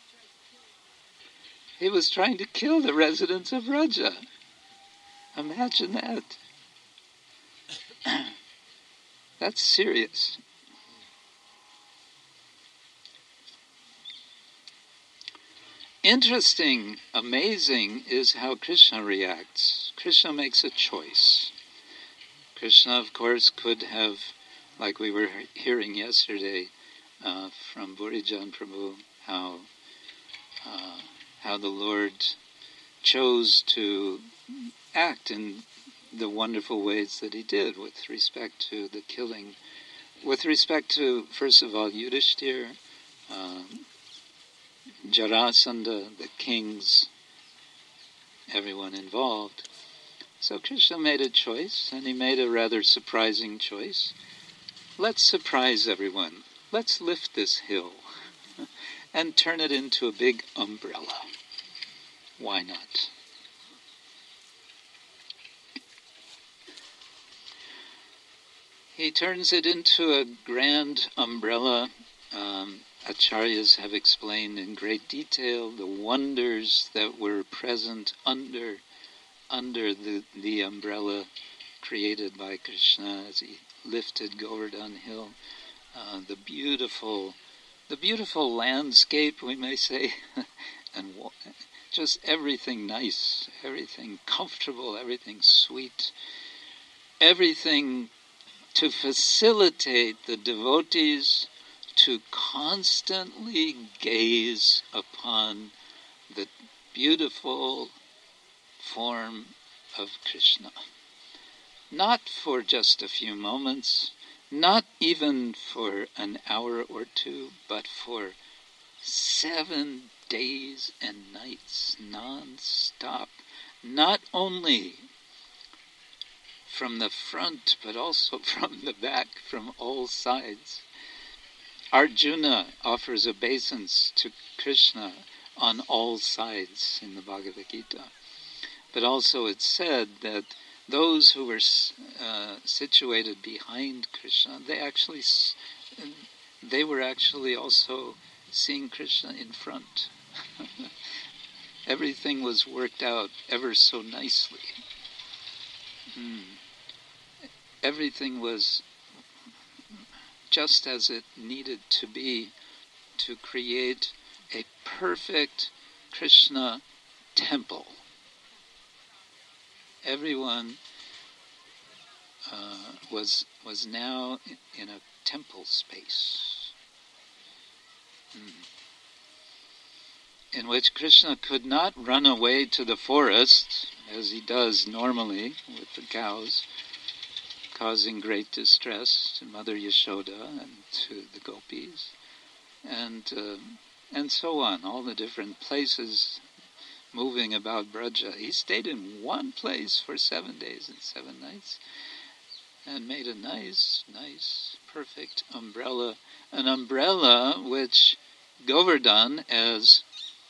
He was trying to kill the residents of Vraja. Imagine that. That's serious. Interesting, amazing is how Krishna reacts. Krishna makes a choice. Krishna, of course, could have, like we were hearing yesterday uh, from Burijan Prabhu, how uh, how the Lord chose to act in the wonderful ways that he did with respect to the killing, with respect to, first of all, Yudhishthir, uh, Jarasandha, the kings, everyone involved. So Krishna made a choice, and he made a rather surprising choice. Let's surprise everyone. Let's lift this hill and turn it into a big umbrella. Why not? He turns it into a grand umbrella. Um, Acharyas have explained in great detail the wonders that were present under under the, the umbrella created by Krishna as he lifted Govardhan Hill. Uh, the beautiful, the beautiful landscape, we may say, and wa- just everything nice, everything comfortable, everything sweet, everything to facilitate the devotees to constantly gaze upon the beautiful form of Krishna. Not for just a few moments, not even for an hour or two, but for seven days and nights, non-stop. Not only from the front, but also from the back, from all sides. Arjuna offers obeisance to Krishna on all sides in the Bhagavad Gita. But also it's said that those who were uh, situated behind Krishna, they actually, they were actually also seeing Krishna in front. Everything was worked out ever so nicely. Hmm. Everything was just as it needed to be to create a perfect Krishna temple. Everyone uh, was was now in a temple space. in which Krishna could not run away to the forest, as he does normally with the cows, causing great distress to Mother Yashoda and to the gopis, and uh, and so on, all the different places moving about Braja. He stayed in one place for seven days and seven nights and made a nice, nice, perfect umbrella, an umbrella which Govardhan, as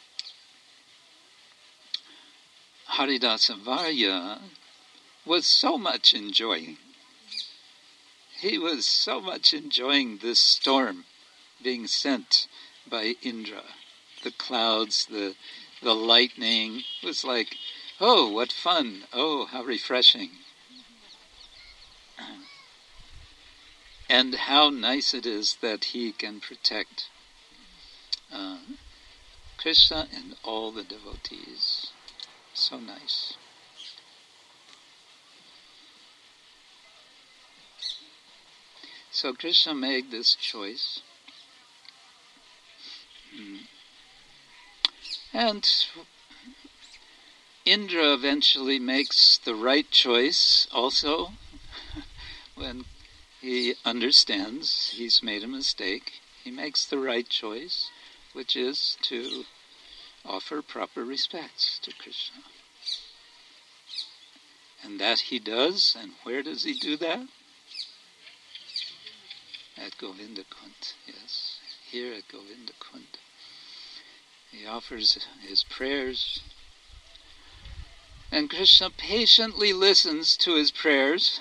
Haridasa Varya, was so much enjoying. He was so much enjoying this storm being sent by Indra. The clouds, the the lightning. It was like, oh, what fun. Oh, how refreshing. And how nice it is that he can protect uh, Krishna and all the devotees. So nice. So Krishna made this choice. Mm. And Indra eventually makes the right choice also when he understands he's made a mistake. He makes the right choice, which is to offer proper respects to Krishna. And that he does, and where does he do that? At Govinda Kund, yes, here at Govinda Kund. He offers his prayers, and Krishna patiently listens to his prayers.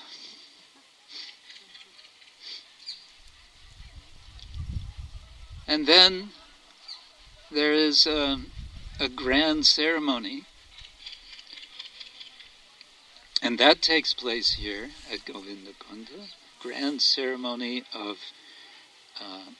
And then there is a, a grand ceremony, and that takes place here at Govinda Kunda, grand ceremony of, uh,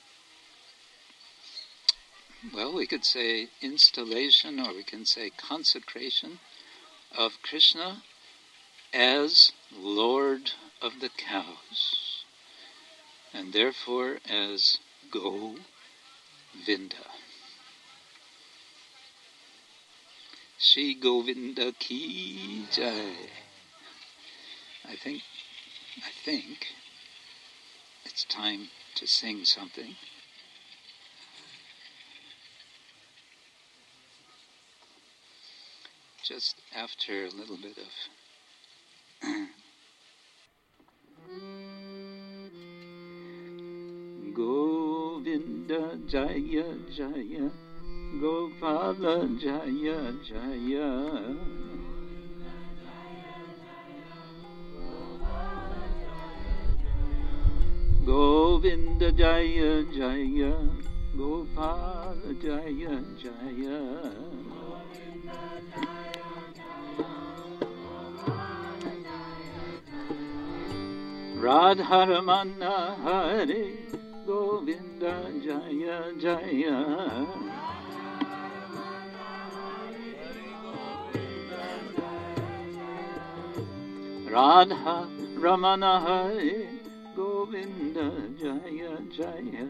well, we could say installation, or we can say consecration of Krishna as Lord of the cows, and therefore as Govinda. Shri Govinda ki jai. I think, I think it's time to sing something. Just after a little bit of Govinda Jaya Jaya Gopala Jaya Jaya Govinda Jaya Jaya Gopala Jaya Jaya Radharamana Hare Govinda Jaya Jaya Radha Ramana Hare Govinda Jaya Jaya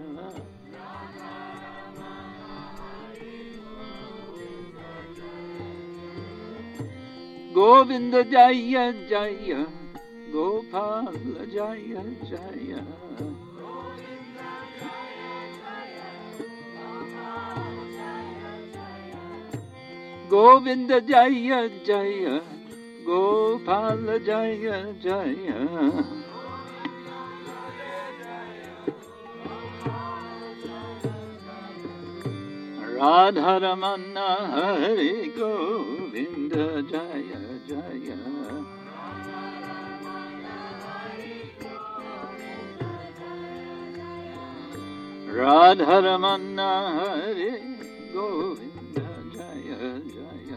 Govinda Jaya Jaya Gopala Jaya Jaya Govinda Jaya Jaya Gopala Jaya Jaya Radharamana Hare Govinda Jaya Jaya Radharamana Hare Govinda Jaya Jaya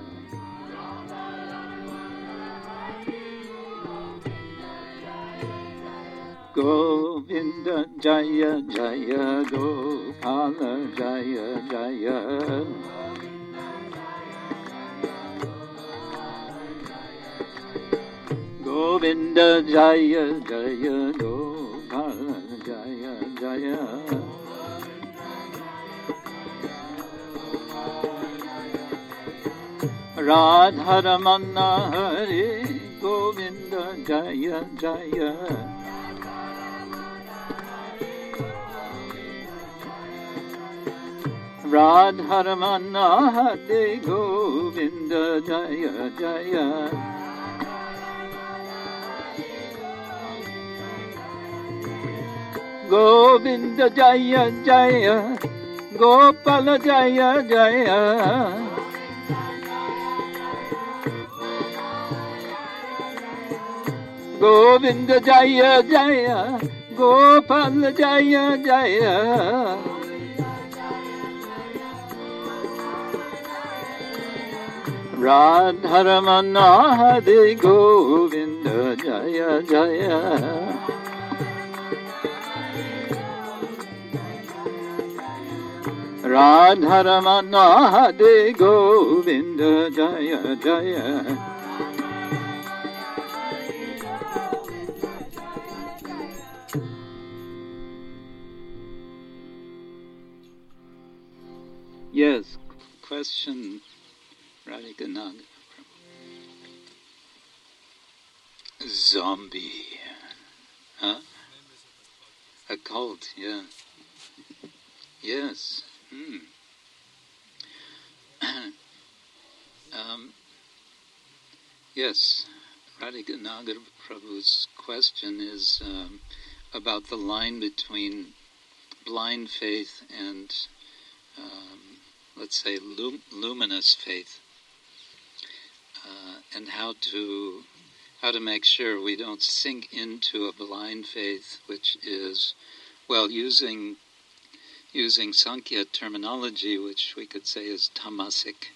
Govinda Jaya Jaya Gopala Jaya Jaya Govinda Jaya Jaya Gopala Jaya Jaya Radharamana Hare Govinda Jaya Jaya. Radharamana Hare Govinda Jaya Jaya. Govinda Jaya Jaya, Gopala Jaya Jaya. Govinda Jaya Jaya, Gopala Jaya Jaya. Radharamana Hare Govinda Jaya Jaya. Radharamana Hare Govinda Jaya Jaya. Yes, question, Radhika Naga. Zombie. Huh? A cult, yeah. Yes. Hmm. um, yes, Radhika Nagar Prabhu's question is um, about the line between blind faith and, um, let's say, lum- luminous faith, uh, and how to how to make sure we don't sink into a blind faith, which is, well, using using Sankhya terminology, which we could say is tamasic,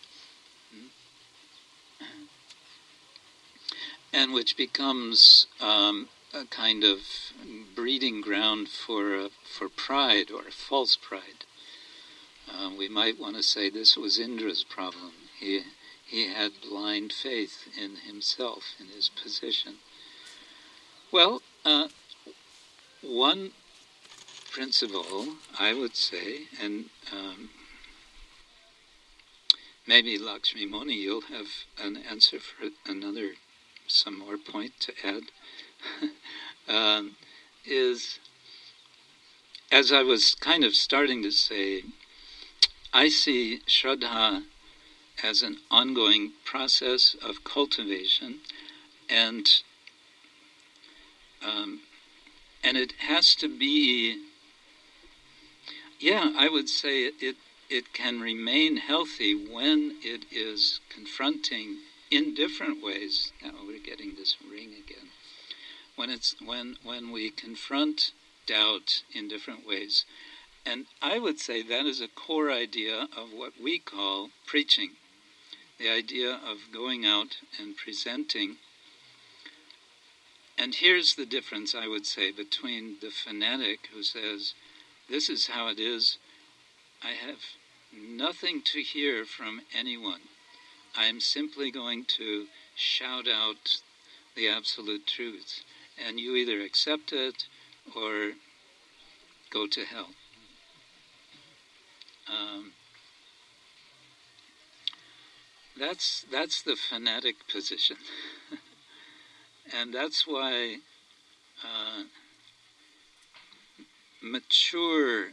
and which becomes um, a kind of breeding ground for uh, for pride, or false pride. Uh, we might want to say this was Indra's problem. He he had blind faith in himself, in his position. Well, uh, one principle, I would say, and um, maybe Lakshmi Moni, you'll have an answer for another, some more point to add, um, is, as I was kind of starting to say, I see Shraddha as an ongoing process of cultivation, and um, and it has to be, yeah, I would say it, it it can remain healthy when it is confronting in different ways. Now we're getting this ring again. When it's when when we confront doubt in different ways, and I would say that is a core idea of what we call preaching. The idea of going out and presenting. And here's the difference, I would say, between the fanatic who says, this is how it is, I have nothing to hear from anyone. I'm simply going to shout out the absolute truth, and you either accept it or go to hell. Um, That's that's the fanatic position, and that's why uh, mature,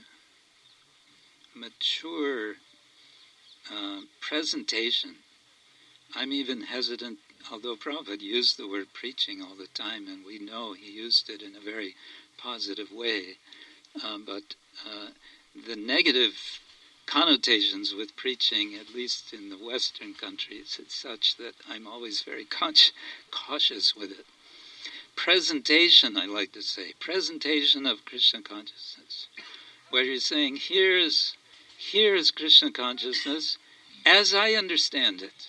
mature uh, presentation. I'm even hesitant, although Prabhupada used the word preaching all the time, and we know he used it in a very positive way. Uh, but uh, the negative connotations with preaching, at least in the Western countries, it's such that I'm always very cautious, cautious with it. Presentation, I like to say, presentation of Krishna consciousness, where you're saying, here's, here's Krishna consciousness as I understand it.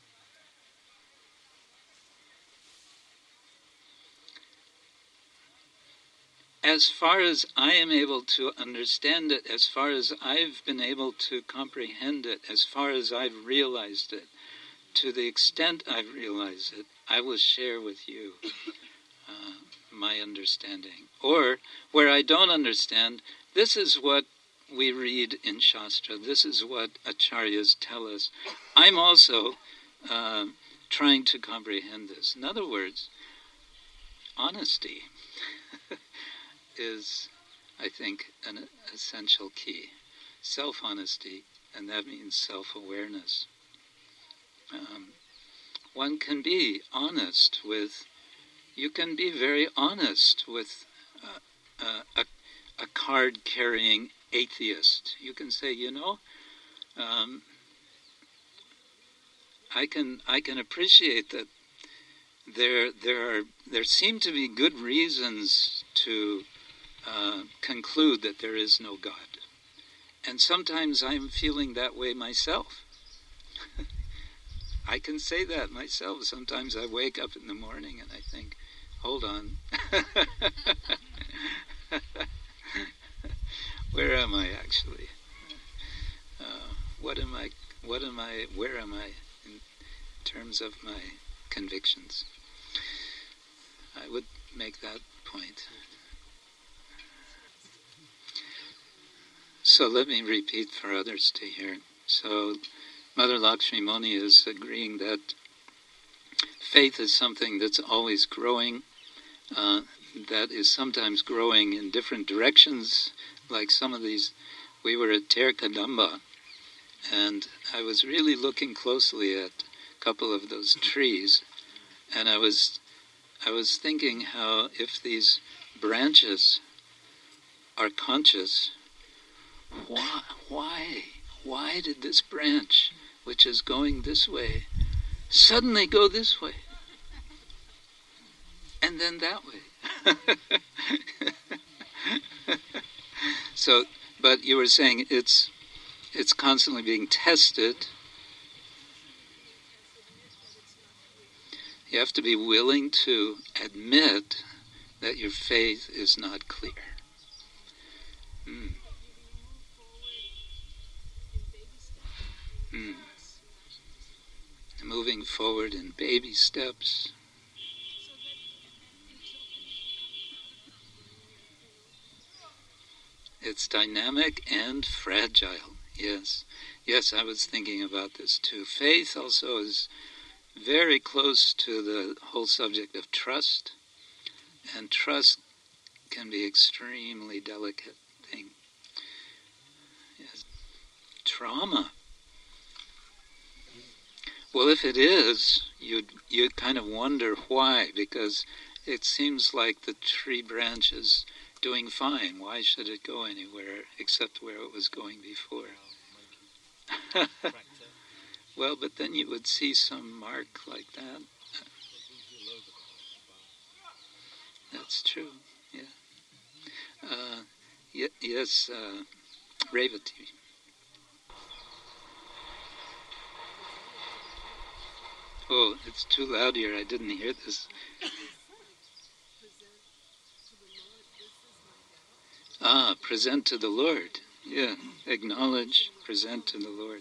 As far as I am able to understand it, as far as I've been able to comprehend it, as far as I've realized it, to the extent I've realized it, I will share with you uh, my understanding. Or, where I don't understand, this is what we read in Shastra, this is what Acharyas tell us. I'm also uh, trying to comprehend this. In other words, honesty is, I think, an essential key. Self-honesty, and that means self-awareness. Um, one can be honest with, you can be very honest with uh, uh, a, a card-carrying atheist. You can say, you know, um, I can I can appreciate that there there are there seem to be good reasons to uh, conclude that there is no God, and sometimes I'm feeling that way myself. I can say that myself. Sometimes I wake up in the morning and I think, hold on. Where am I actually? Uh, what am I, what am I, where am I in terms of my convictions? I would make that point. So let me repeat for others to hear. So Mother Lakshmi Muni is agreeing that faith is something that's always growing, uh, that is sometimes growing in different directions, like some of these. We were at Ter Kadamba, and I was really looking closely at a couple of those trees, and I was I was thinking how if these branches are conscious, why why why did this branch, which is going this way, suddenly go this way, and then that way? So, but you were saying it's it's constantly being tested. You have to be willing to admit that your faith is not clear. Mm. Mm. Moving forward in baby steps. It's dynamic and fragile. Yes. Yes, I was thinking about this too. Faith also is very close to the whole subject of trust. And trust can be extremely delicate thing. Yes. Trauma. Well, if it is, you'd you'd kind of wonder why, because it seems like the tree branch is doing fine. Why should it go anywhere except where it was going before? Well, but then you would see some mark like that. That's true, yeah. Uh, y- yes, uh, Revati. Oh, it's too loud here. I didn't hear this. Ah, present to the Lord. Yeah, acknowledge, present to the Lord.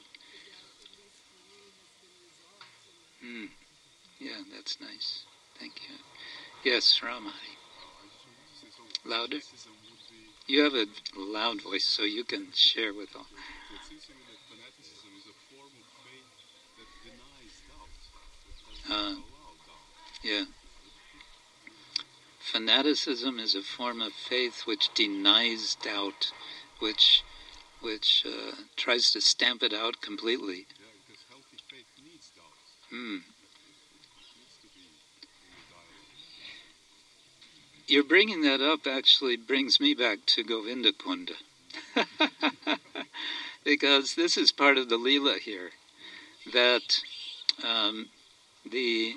Hmm. Yeah, that's nice. Thank you. Yes, Ramai. Louder? You have a loud voice, so you can share with all. Uh, yeah. Fanaticism is a form of faith which denies doubt, which which uh, tries to stamp it out completely. Hmm. Your bringing that up actually brings me back to Govinda Kunda. Because this is part of the Leela here, that um, the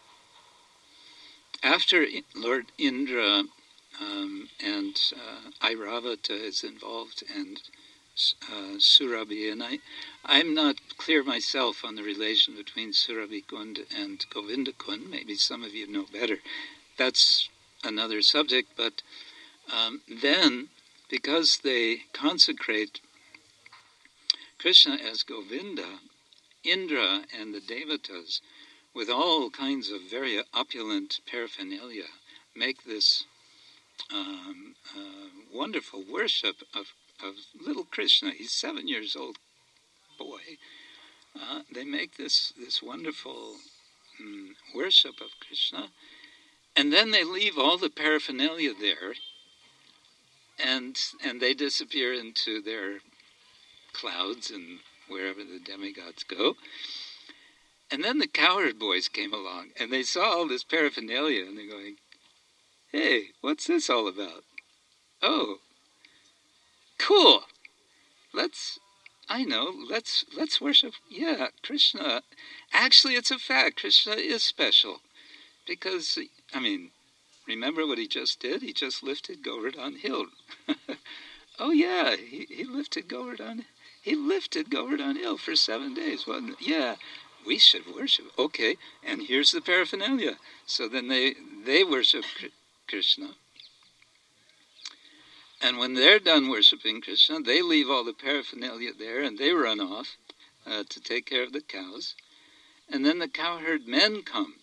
after Lord Indra um, and uh, Airavata is involved, and uh, Surabhi, and I, I'm not clear myself on the relation between Surabhi Kund and Govinda Kund. Maybe some of you know better. That's another subject, but um, then, because they consecrate Krishna as Govinda, Indra and the Devatas, with all kinds of very opulent paraphernalia, make this um, uh, wonderful worship of, of little Krishna. He's seven years old boy, uh, they make this, this wonderful um, worship of Krishna, and then they leave all the paraphernalia there, and and they disappear into their clouds and wherever the demigods go. And then the cowherd boys came along, and they saw all this paraphernalia, and they're going, "Hey, what's this all about? Oh, cool. Let's, I know, let's let's worship, yeah, Krishna. Actually, it's a fact. Krishna is special. Because, I mean, remember what he just did? He just lifted Govardhan Hill. Oh, yeah, he, he lifted Govardhan He lifted Govardhan Hill for seven days, wasn't it? Yeah, we should worship. Okay, and here's the paraphernalia. So then they, they worship Krishna. And when they're done worshiping Krishna, they leave all the paraphernalia there and they run off uh, to take care of the cows. And then the cowherd men come.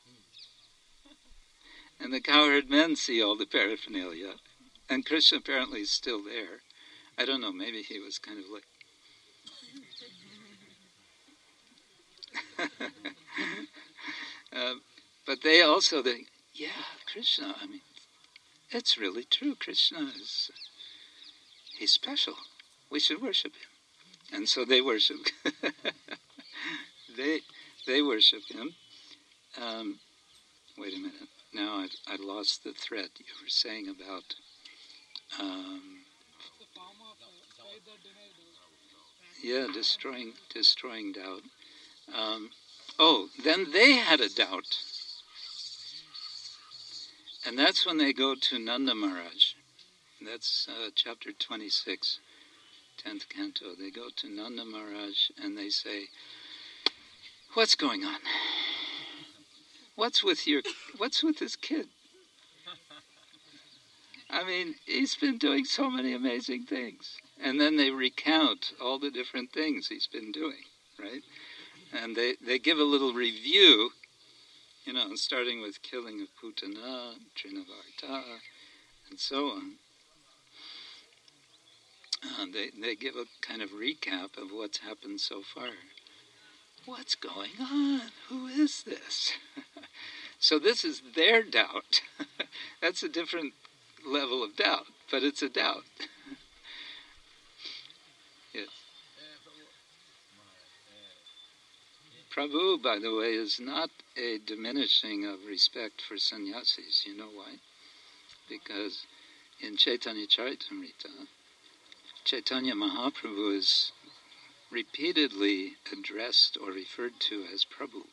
And the cowherd men see all the paraphernalia. And Krishna apparently is still there. I don't know, maybe he was kind of like... uh, but they also think, yeah, Krishna, I mean, it's really true. Krishna is, he's special. We should worship him. And so they worship. they they worship him. Um, wait a minute. Now I I lost the thread. You were saying about... Um, yeah, destroying destroying doubt. Um, oh, then they had a doubt. And that's when they go to Nanda Maharaj. That's uh, chapter twenty-six, tenth canto. They go to Nanda Maharaj and they say, "What's going on? What's with your? What's with this kid? I mean, he's been doing so many amazing things." And then they recount all the different things he's been doing, right? And they, they give a little review, you know, starting with killing of Putana, Trinavarta, and so on. Uh, they, they give a kind of recap of what's happened so far. What's going on? Who is this? So this is their doubt. That's a different level of doubt, but it's a doubt. Yes. Prabhu, by the way, is not a diminishing of respect for sannyasis. You know why? Because in Chaitanya Charitamrita, Chaitanya Mahaprabhu is repeatedly addressed or referred to as Prabhu.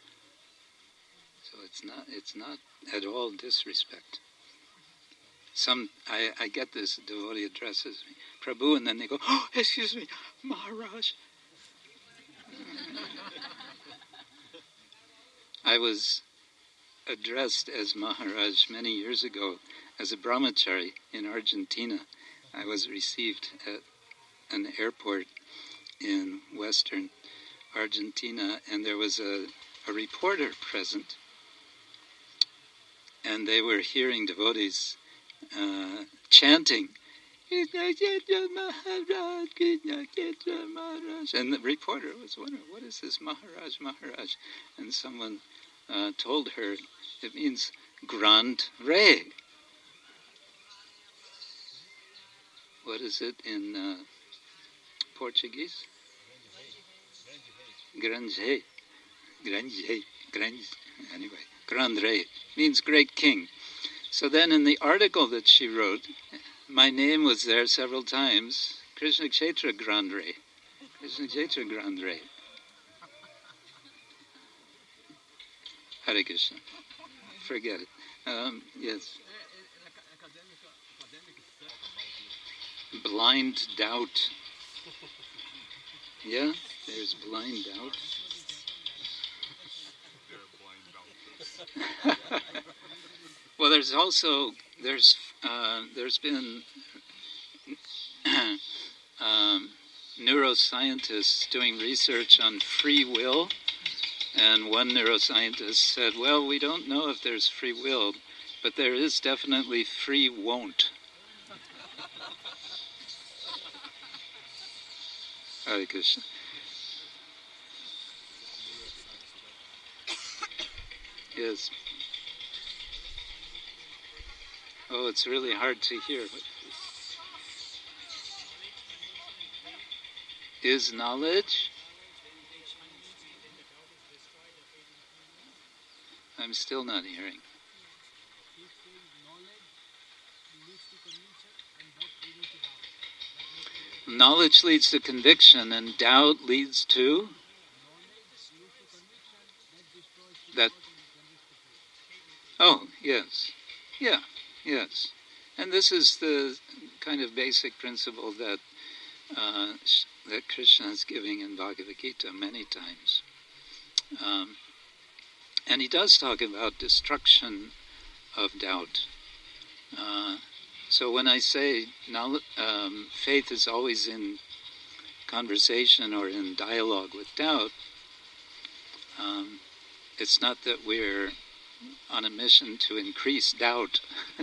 So it's not it's not at all disrespect. Some I, I get this devotee addresses me, Prabhu, and then they go, "Oh, excuse me, Maharaj." I was addressed as Maharaj many years ago as a brahmachari in Argentina. I was received at an airport in western Argentina, and there was a, a reporter present, and they were hearing devotees uh, chanting, and the reporter was wondering, what is this Maharaj, Maharaj? And someone uh, told her it means Grand Rei. What is it in uh, Portuguese? Grand Rei. Grand Rei. Grand, anyway, Grand Rei means great king. So then in the article that she wrote, my name was there several times, Krishna Kshetra Grand Rei. Krishna Kshetra Grand Rei. Hare Krishna. Forget it. Um, yes. Blind doubt. Yeah, there's blind doubt. Well, there's also there's uh, there's been um, neuroscientists doing research on free will, and one neuroscientist said, "Well, we don't know if there's free will, but there is definitely free won't." Hare Krishna. Yes. Oh, it's really hard to hear. Is knowledge? I'm still not hearing. Knowledge leads to conviction, and doubt leads to that. Oh, yes. Yeah, yes. And this is the kind of basic principle that uh, that Krishna is giving in Bhagavad Gita many times. Um, and he does talk about destruction of doubt. Uh, so when I say now, um, faith is always in conversation or in dialogue with doubt, um, it's not that we're on a mission to increase doubt.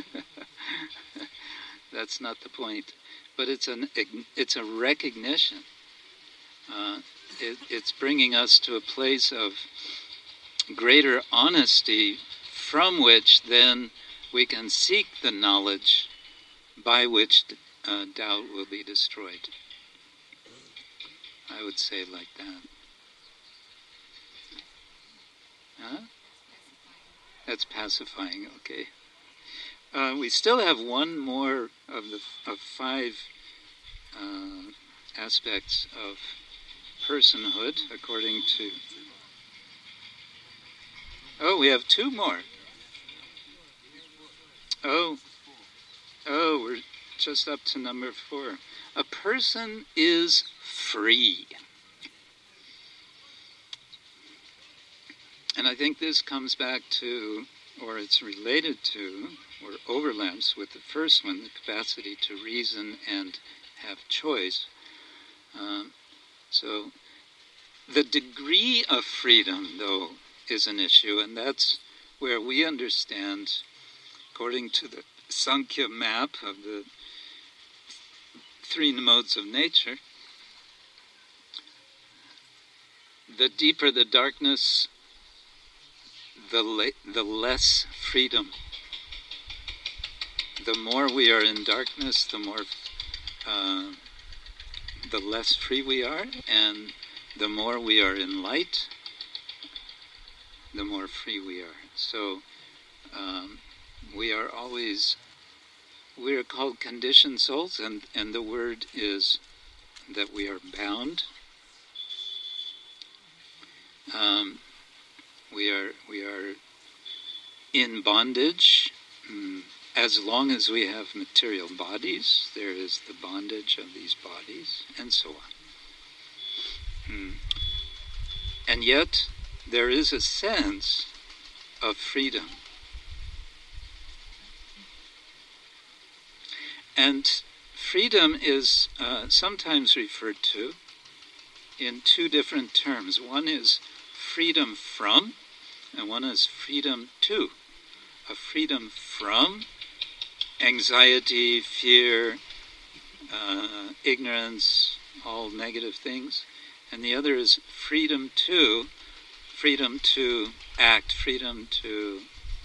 That's not the point. But it's an it's a recognition. Uh, it, it's bringing us to a place of greater honesty, from which then we can seek the knowledge by which uh, doubt will be destroyed. I would say it like that. Huh? That's pacifying, okay. Uh, we still have one more of the of five uh, aspects of personhood, according to... Oh, we have two more. Oh, oh, we're just up to number four. A person is free. And I think this comes back to, or it's related to, or overlaps with the first one, the capacity to reason and have choice. Um, so the degree of freedom, though, is an issue, and that's where we understand, according to the Sankhya map of the three modes of nature, the deeper the darkness, the le- the less freedom. The more we are in darkness, the more, uh, the less free we are, and the more we are in light, the more free we are. So um, we are always, we are called conditioned souls, and, and the word is that we are bound. Um, we are we are in bondage. Mm, as long as we have material bodies, there is the bondage of these bodies, and so on. Mm. And yet, there is a sense of freedom. And freedom is uh, sometimes referred to in two different terms. One is freedom from, and one is freedom to. A freedom from anxiety, fear, uh, ignorance, all negative things. And the other is freedom to, freedom to act, freedom to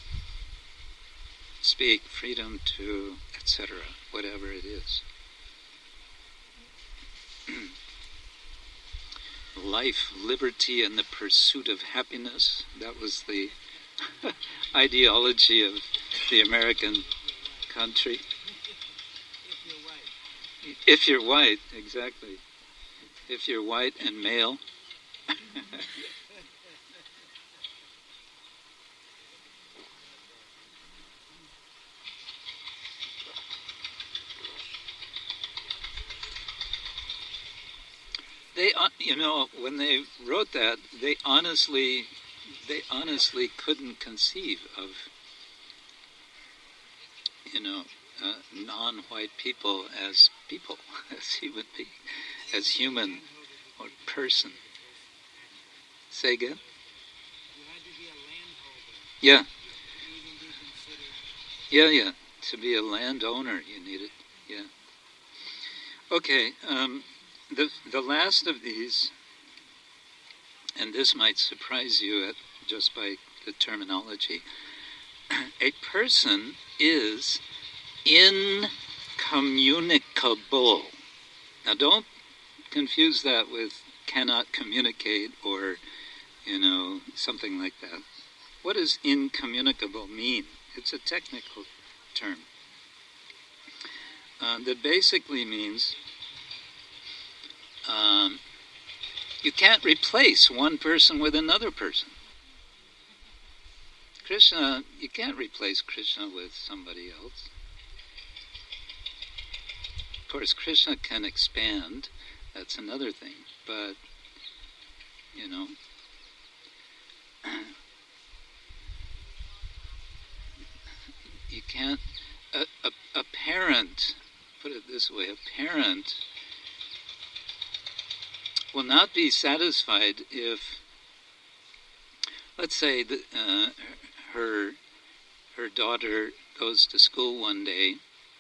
speak, freedom to, et cetera, whatever it is. Life, liberty, and the pursuit of happiness. That was the ideology of the American country. If you're white. If you're white, exactly. If you're white and male. They, you know, when they wrote that, they honestly, they honestly couldn't conceive of, you know, uh, non-white people as people, as human beings, as human or person. Say again? You had to be a landholder. Yeah. To even be considered. Yeah, yeah. To be a landowner, you needed. Yeah. Okay. Um, the the last of these, and this might surprise you at, just by the terminology. A person is incommunicable. Now don't confuse that with cannot communicate or, you know, something like that. What does incommunicable mean? It's a technical term. Uh, that basically means um, you can't replace one person with another person. Krishna, you can't replace Krishna with somebody else. Of course, Krishna can expand. That's another thing. But, you know, you can't... A, a, a parent, put it this way, a parent will not be satisfied if, let's say, the, uh, her her daughter goes to school one day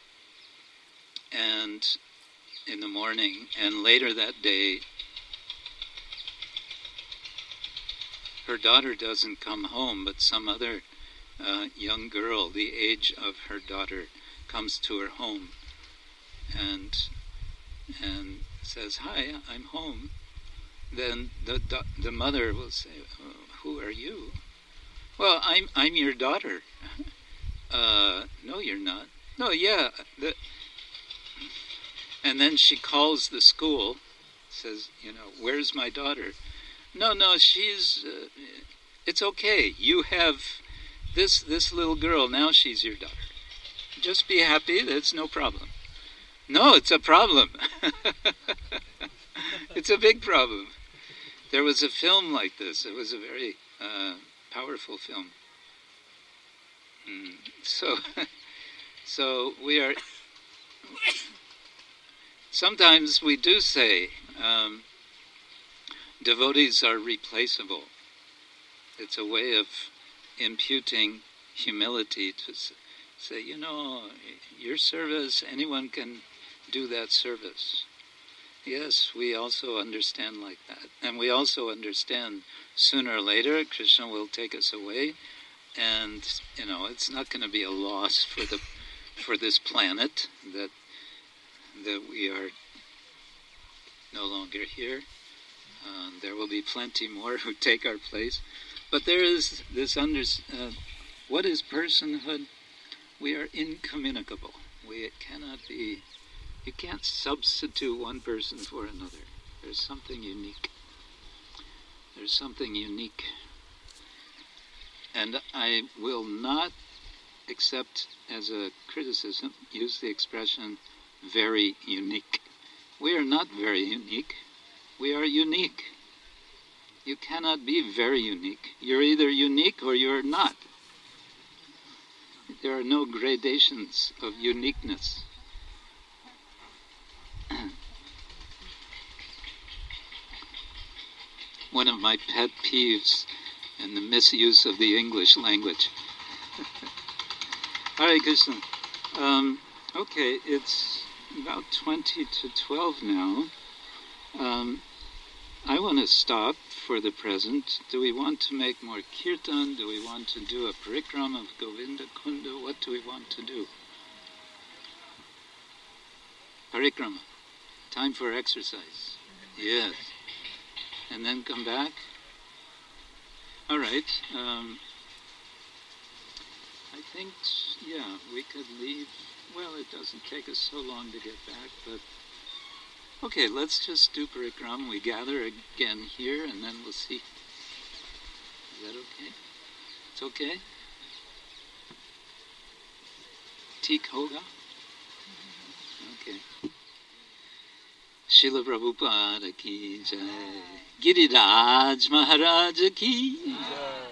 and in the morning, and later that day her daughter doesn't come home, but some other uh, young girl, the age of her daughter, comes to her home and and says, "Hi, I'm home." Then the the mother will say, oh, "Who are you?" "Well, I'm I'm your daughter." uh, "No, you're not." "No, yeah." The, and then she calls the school, says, "You know, where's my daughter?" "No, no, she's. Uh, it's okay. You have this this little girl. Now she's your daughter. Just be happy. That's no problem." "No, it's a problem." It's a big problem. There was a film like this. It was a very uh, powerful film. Mm. So, so we are. Sometimes we do say um, devotees are replaceable. It's a way of imputing humility to say, you know, your service, anyone can do that service. Yes, we also understand like that. And we also understand sooner or later Krishna will take us away, and, you know, it's not going to be a loss for the for this planet that that we are no longer here. Uh, there will be plenty more who take our place. But there is this under... Uh, what is personhood? We are incommunicable. We cannot be... You can't substitute one person for another. There's something unique. There's something unique. And I will not accept as a criticism, use the expression, very unique. We are not very unique. We are unique. You cannot be very unique. You're either unique or you're not. There are no gradations of uniqueness. One of my pet peeves in the misuse of the English language. Hare Krishna. Um, okay, it's about twenty to twelve now. Um, I want to stop for the present. Do we want to make more kirtan? Do we want to do a parikrama of Govinda Kunda? What do we want to do? Parikrama. Time for exercise. Yes. And then come back? All right. Um, I think, yeah, we could leave. Well, it doesn't take us so long to get back, but... Okay, let's just do parikrama. We gather again here, and then we'll see. Is that okay? It's okay? Teek hoga? Okay. Srila Prabhupada ki jai. Giriraj Maharaj ki jai.